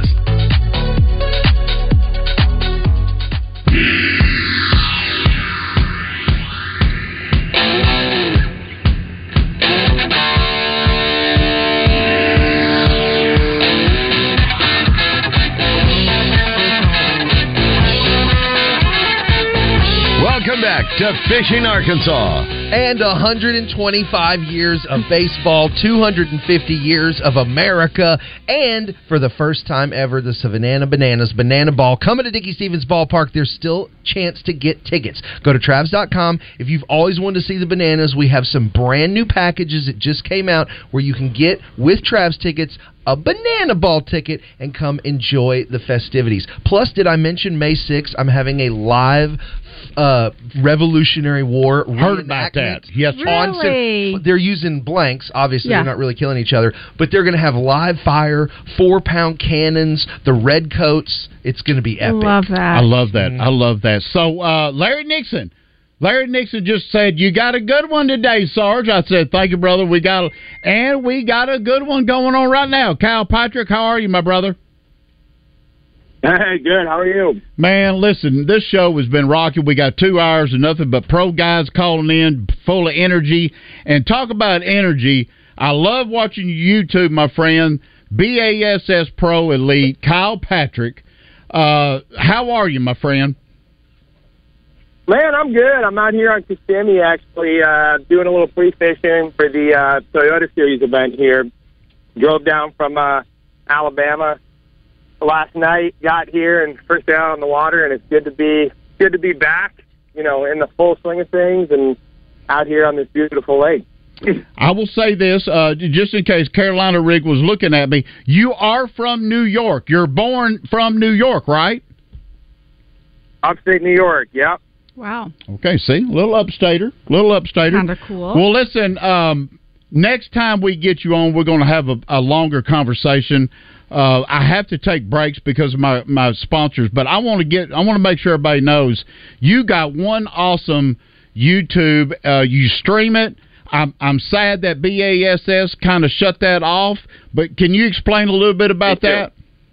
Welcome back to Fishing Arkansas. And one hundred twenty-five years of baseball, two hundred fifty years of America, and for the first time ever, the Savannah Bananas Banana Ball coming to Dickie Stevens Ballpark. There's still a chance to get tickets. Go to Travs dot com. If you've always wanted to see the Bananas, we have some brand new packages that just came out where you can get, with Travs tickets, a banana ball ticket and come enjoy the festivities. Plus, did I mention May sixth? I'm having a live uh, Revolutionary War Heard about that. Yes. Really? On, they're using blanks. Obviously, Yeah. they're not really killing each other. But they're going to have live fire, four-pound cannons, the red coats. It's going to be epic. Love that. I love that. I love that. So, uh, Larry Nixon, Larry Nixon just said, "You got a good one today, Sarge." I said, "Thank you, brother. We got, and we got a good one going on right now." Kyle Patrick, how are you, my brother? Hey, good. How are you? Man, listen, this show has been rocking. We got two hours of nothing but pro guys calling in, full of energy. And talk about energy. I love watching YouTube, my friend. B A S S Pro Elite, Kyle Patrick. Uh, how are you, my friend? Man, I'm good. I'm out here on Kissimmee, actually, uh, doing a little pre-fishing for the uh, Toyota Series event here. Drove down from uh, Alabama last night, got here, and first day out on the water, and it's good to be good to be back, you know, in the full swing of things and out here on this beautiful lake. I will say this, uh, just in case Carolina Rig was looking at me, you are from New York. You're born from New York, right? Upstate New York, yep. Wow. Okay, see, a little upstater, a little upstater. Kind of cool. Well, listen, um, next time we get you on, we're going to have a, a longer conversation. Uh, I have to take breaks because of my, my sponsors, but I want to get I want to make sure everybody knows you got one awesome YouTube. Uh, you stream it. I'm I'm sad that B A S S kind of shut that off, but can you explain a little bit about that?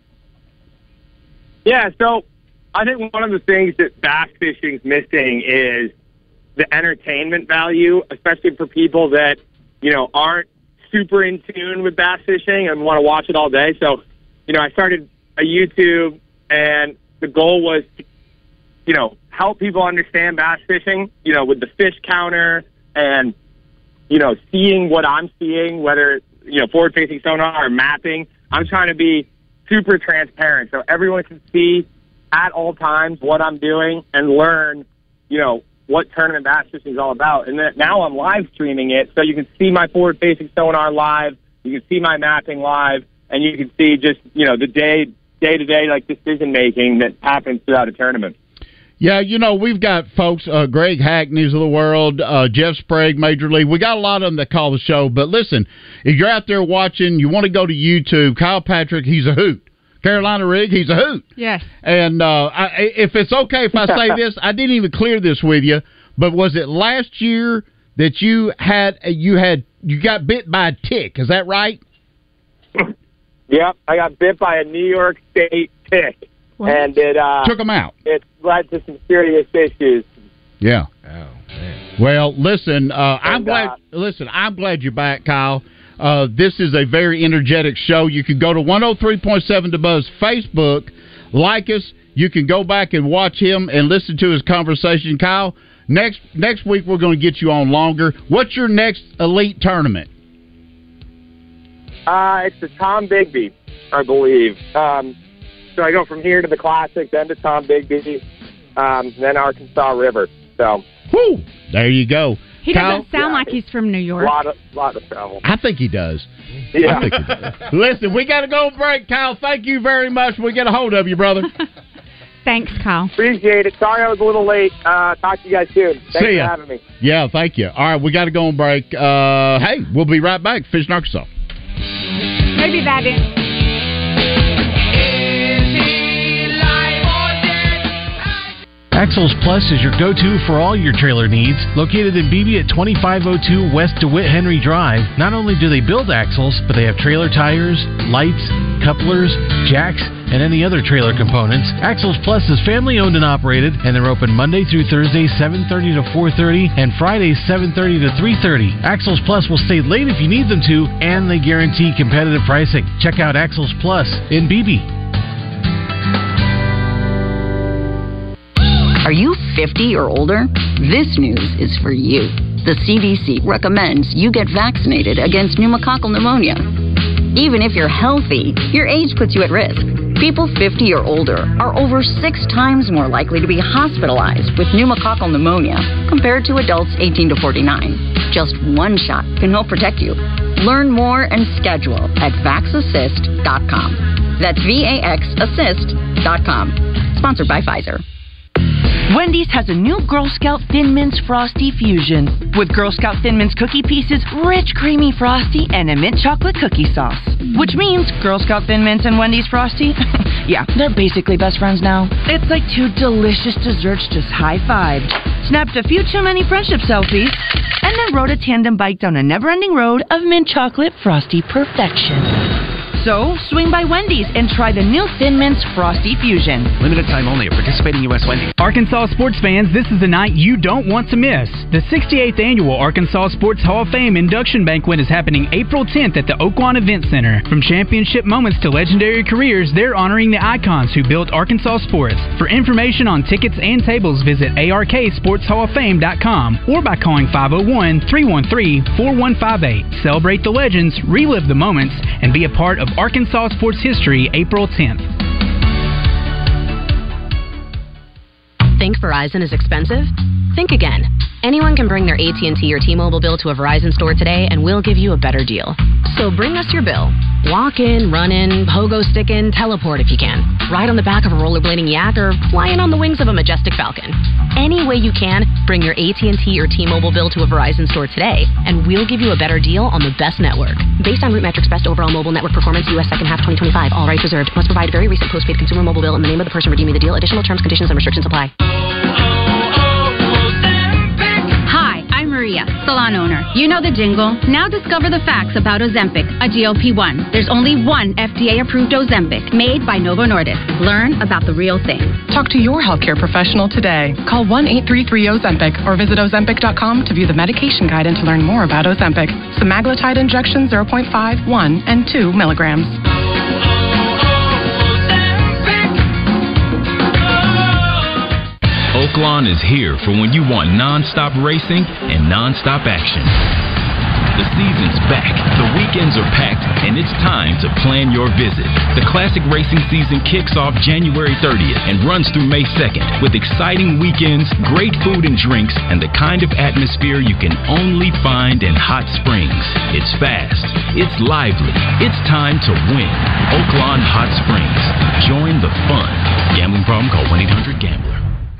Yeah, so I think one of the things that bass fishing's missing is the entertainment value, especially for people that, you know, aren't super in tune with bass fishing and want to watch it all day. So, you know, I started a YouTube, and the goal was to, you know, help people understand bass fishing, you know, with the fish counter and, you know, seeing what I'm seeing, whether, you know, forward-facing sonar or mapping. I'm trying to be super transparent so everyone can see at all times what I'm doing and learn, you know, what tournament bass fishing is all about. And then now I'm live streaming it, so you can see my forward-facing sonar live, you can see my mapping live, and you can see just, you know, the day, day-to-day, like, decision-making that happens throughout a tournament. Yeah, you know, we've got folks, uh, Greg Hack, News of the World, uh, Jeff Sprague, Major League. We got a lot of them that call the show. But listen, if you're out there watching, you want to go to YouTube, Kyle Patrick, he's a hoot. Carolina Rig, he's a hoot. Yes. And uh, I, if it's okay if I say this, I didn't even clear this with you, but was it last year that you had you had you got bit by a tick? Is that right? Yep, I got bit by a New York State tick, what? and it uh, took them out. It led to some serious issues. Yeah. Oh man. Well, listen, uh, I'm and, glad. Uh, listen, I'm glad you're back, Kyle. Uh, this is a very energetic show. You can go to one oh three point seven The Buzz Facebook, like us. You can go back and watch him and listen to his conversation. Kyle, next next week we're going to get you on longer. What's your next elite tournament? Uh, it's the Tom Bigby, I believe. Um, so I go from here to the Classic, then to Tom Bigby, um, then Arkansas River. So, whoo, there you go. He Kyle, doesn't sound yeah, like he's from New York. A lot of, lot of travel. I think he does. Yeah. I think he does. Listen, we got to go break, Kyle. Thank you very much. We get a hold of you, brother. Thanks, Kyle. Appreciate it. Sorry I was a little late. Uh, talk to you guys soon. Thanks See ya. for having me. Yeah, thank you. All right, we got to go on break. Uh, hey, we'll be right back. Fishing Arkansas. Maybe that is. Axles Plus is your go-to for all your trailer needs. Located in Beebe at twenty-five oh two West DeWitt Henry Drive, not only do they build axles, but they have trailer tires, lights, couplers, jacks, and any other trailer components. Axles Plus is family-owned and operated, and they're open Monday through Thursday, seven thirty to four thirty, and Fridays, seven thirty to three thirty. Axles Plus will stay late if you need them to, and they guarantee competitive pricing. Check out Axles Plus in Beebe. Are you fifty or older? This news is for you. The C D C recommends you get vaccinated against pneumococcal pneumonia. Even if you're healthy, your age puts you at risk. People fifty or older are over six times more likely to be hospitalized with pneumococcal pneumonia compared to adults eighteen to forty-nine. Just one shot can help protect you. Learn more and schedule at vax assist dot com. That's V A X assist dot com. Sponsored by Pfizer. Wendy's has a new Girl Scout Thin Mints Frosty Fusion with Girl Scout Thin Mints cookie pieces, rich creamy frosty, and a mint chocolate cookie sauce. Which means Girl Scout Thin Mints and Wendy's Frosty, yeah, they're basically best friends now. It's like two delicious desserts just high-fived. snapped a few too many friendship selfies, and then rode a tandem bike down a never-ending road of mint chocolate frosty perfection. So, swing by Wendy's and try the new Thin Mints Frosty Fusion. Limited time only at participating U S Wendy's. Arkansas sports fans, this is a night you don't want to miss. The sixty-eighth Annual Arkansas Sports Hall of Fame Induction Banquet is happening April tenth at the Oaklawn Event Center. From championship moments to legendary careers, they're honoring the icons who built Arkansas sports. For information on tickets and tables, visit A R K sports hall of fame dot com or by calling five oh one, three one three, four one five eight. Celebrate the legends, relive the moments, and be a part of Arkansas sports history April tenth. Think Verizon is expensive? Think again. Anyone can bring their A T and T or T-Mobile bill to a Verizon store today and we'll give you a better deal. So bring us your bill. Walk in, run in, pogo stick in, teleport if you can. Ride on the back of a rollerblading yak or fly in on the wings of a majestic falcon. Any way you can, bring your A T and T or T-Mobile bill to a Verizon store today and we'll give you a better deal on the best network. Based on Root Metrics Best Overall Mobile Network Performance, U S second half twenty twenty-five. All rights reserved. Must provide very recent postpaid consumer mobile bill and the name of the person redeeming the deal. Additional terms, conditions, and restrictions apply. Maria, salon owner. You know the jingle. Now discover the facts about Ozempic, a G L P one. There's only one F D A-approved Ozempic, made by Novo Nordisk. Learn about the real thing. Talk to your healthcare professional today. Call one eight three three Ozempic or visit ozempic dot com to view the medication guide and to learn more about Ozempic. Semaglutide injection zero point five, one, and two milligrams. Oaklawn is here for when you want non-stop racing and non-stop action. The season's back, the weekends are packed, and it's time to plan your visit. The classic racing season kicks off January thirtieth and runs through May second with exciting weekends, great food and drinks, and the kind of atmosphere you can only find in Hot Springs. It's fast, it's lively, it's time to win. Oaklawn Hot Springs. Join the fun. Gambling problem? Call one eight hundred gambler.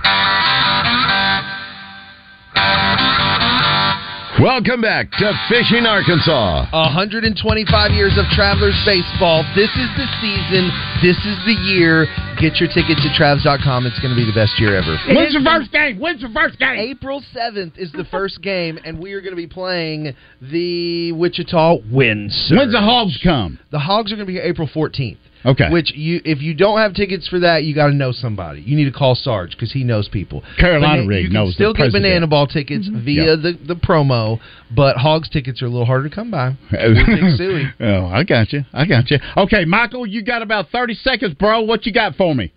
Welcome back to Fishing Arkansas. one hundred twenty-five years of Travelers baseball. This is the season. This is the year. Get your tickets at Travs dot com. It's going to be the best year ever. When's the first game? When's the first game? April seventh is the first game, and we are going to be playing the Wichita Windsor. When's the Hogs come? The Hogs are going to be here April fourteenth. Okay. Which, you, if you don't have tickets for that, you got to know somebody. You need to call Sarge because he knows people. Carolina Bana- Rig you knows can still the get president. Banana Ball tickets Mm-hmm. via Yeah. the, the promo, but Hogs tickets are a little harder to come by. Big Suey. Oh, I got you. I got you. Okay, Michael, you got about thirty seconds, bro. What you got for me?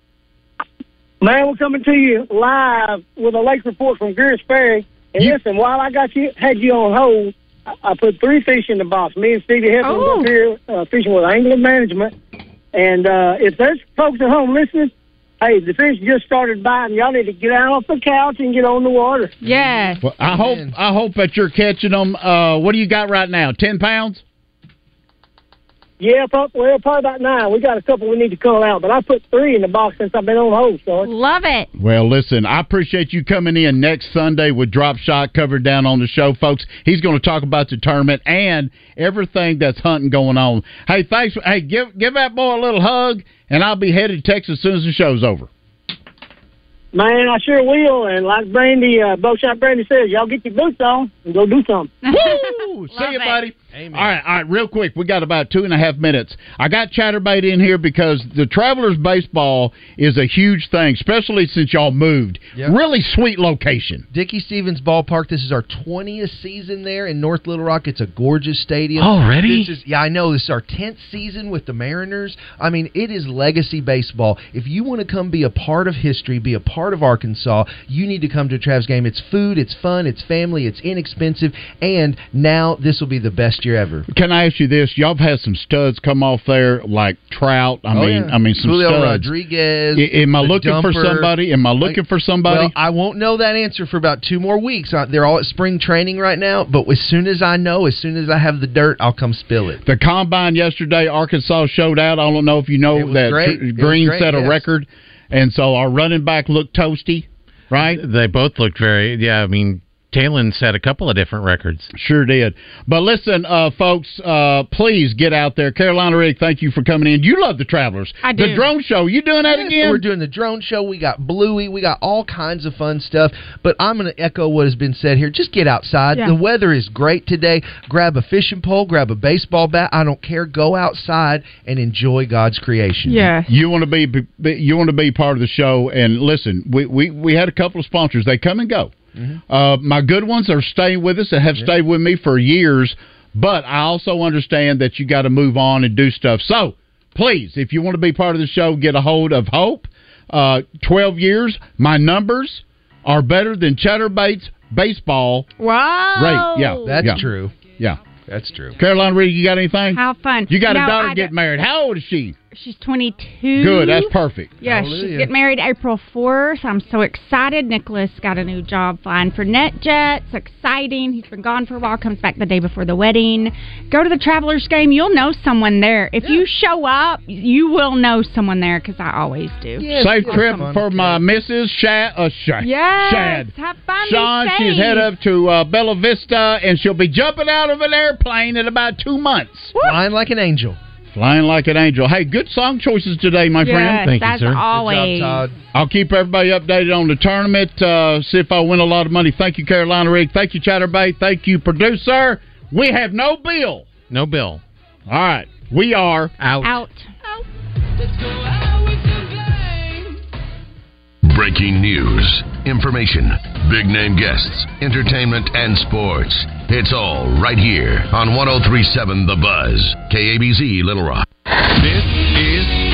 Man, we're coming to you live with a lake report from Greers Ferry. And You- listen, while I got you, had you on hold, I, I put three fish in the box. Me and Stevie Heflin Oh. up here uh, fishing with Angler Management. And uh, if there's folks at home listening, hey, the fish just started biting. Y'all need to get out off the couch and get on the water. Yes. Well, I hope I hope that you're catching them. Uh, what do you got right now? Ten pounds? Yeah, probably, well, probably about nine. We got a couple we need to call out, but I put three in the box since I've been on hold, so. Love it. Well, listen, I appreciate you coming in next Sunday with Drop Shot covered down on the show, folks. He's going to talk about the tournament and everything that's hunting going on. Hey, thanks. Hey, give give that boy a little hug, and I'll be headed to Texas as soon as the show's over. Man, I sure will. And like Brandy, uh, Bowshot Brandy says, y'all get your boots on and go do something. Woo! See you, buddy. Amen. All right, all right, real quick. We got about two and a half minutes. I got Chatterbait in here because the Travelers baseball is a huge thing, especially since y'all moved. Yep. Really sweet location. Dickey Stevens Ballpark. This is our twentieth season there in North Little Rock. It's a gorgeous stadium. Already? This is, yeah, I know. This is our tenth season with the Mariners. I mean, it is legacy baseball. If you want to come be a part of history, be a part of Arkansas, you need to come to a Travs game. It's food, it's fun, it's family, it's inexpensive, and now this will be the best year ever. Can I ask you this? Y'all have had some studs come off there, like Trout. I Oh, mean, yeah. I mean some Julio studs. Rodriguez. I- am I the looking for dumper. somebody? Am I looking Like- for somebody? Well, I won't know that answer for about two more weeks. Uh, They're all at spring training right now, but as soon as I know, as soon as I have the dirt, I'll come spill it. The combine yesterday, Arkansas showed out. I don't know if you know It was that great. Tr- It was Green great, set a yes. record, and so our running back looked toasty, right? They both looked very, yeah, I mean, Kalen set a couple of different records. Sure did. But listen, uh, folks, uh, please get out there. Carolina Rig, thank you for coming in. You love the Travelers. I do. The drone show, you doing that Yes, again? We're doing the drone show. We got Bluey. We got all kinds of fun stuff. But I'm going to echo what has been said here. Just get outside. Yeah. The weather is great today. Grab a fishing pole. Grab a baseball bat. I don't care. Go outside and enjoy God's creation. Yeah. You want to be, be you want to be part of the show. And listen, we, we, we had a couple of sponsors. They come and go. Mm-hmm. Uh, my good ones are staying with us and have yeah. stayed with me for years, but I also understand that you got to move on and do stuff. So, please, if you want to be part of the show, get a hold of Hope. Uh, twelve years, my numbers are better than Chatterbait's baseball. Wow. Right, yeah. That's yeah. true. Yeah. That's true. Carolina Reed, you got anything? How fun. You got no, a daughter I getting don't. married. How old is she? She's twenty-two. Good, that's perfect. Yeah, Hallelujah. she's getting married April fourth. I'm so excited. Nicholas got a new job flying for NetJet. It's exciting. He's been gone for a while, comes back the day before the wedding. Go to the Travelers game. You'll know someone there. If yeah. you show up, you will know someone there because I always do. Yes, Safe trip for my Missus Shad. Uh, Shad. Yes, Shad. have fun. Sean, she's head up to uh, Bella Vista, and she'll be jumping out of an airplane in about two months. Woo. Flying like an angel. Flying like an angel. Hey, good song choices today, my yes, friend. Thank that's you, sir. Always. Good job, Todd. I'll keep everybody updated on the tournament, uh, see if I win a lot of money. Thank you, Carolina Rig. Thank you, Chatterbait. Thank you, producer. We have no bill. No bill. All right. We are out. Out. Breaking news, information, big name guests, entertainment, and sports. It's all right here on one oh three point seven The Buzz, K A B Z Little Rock. This is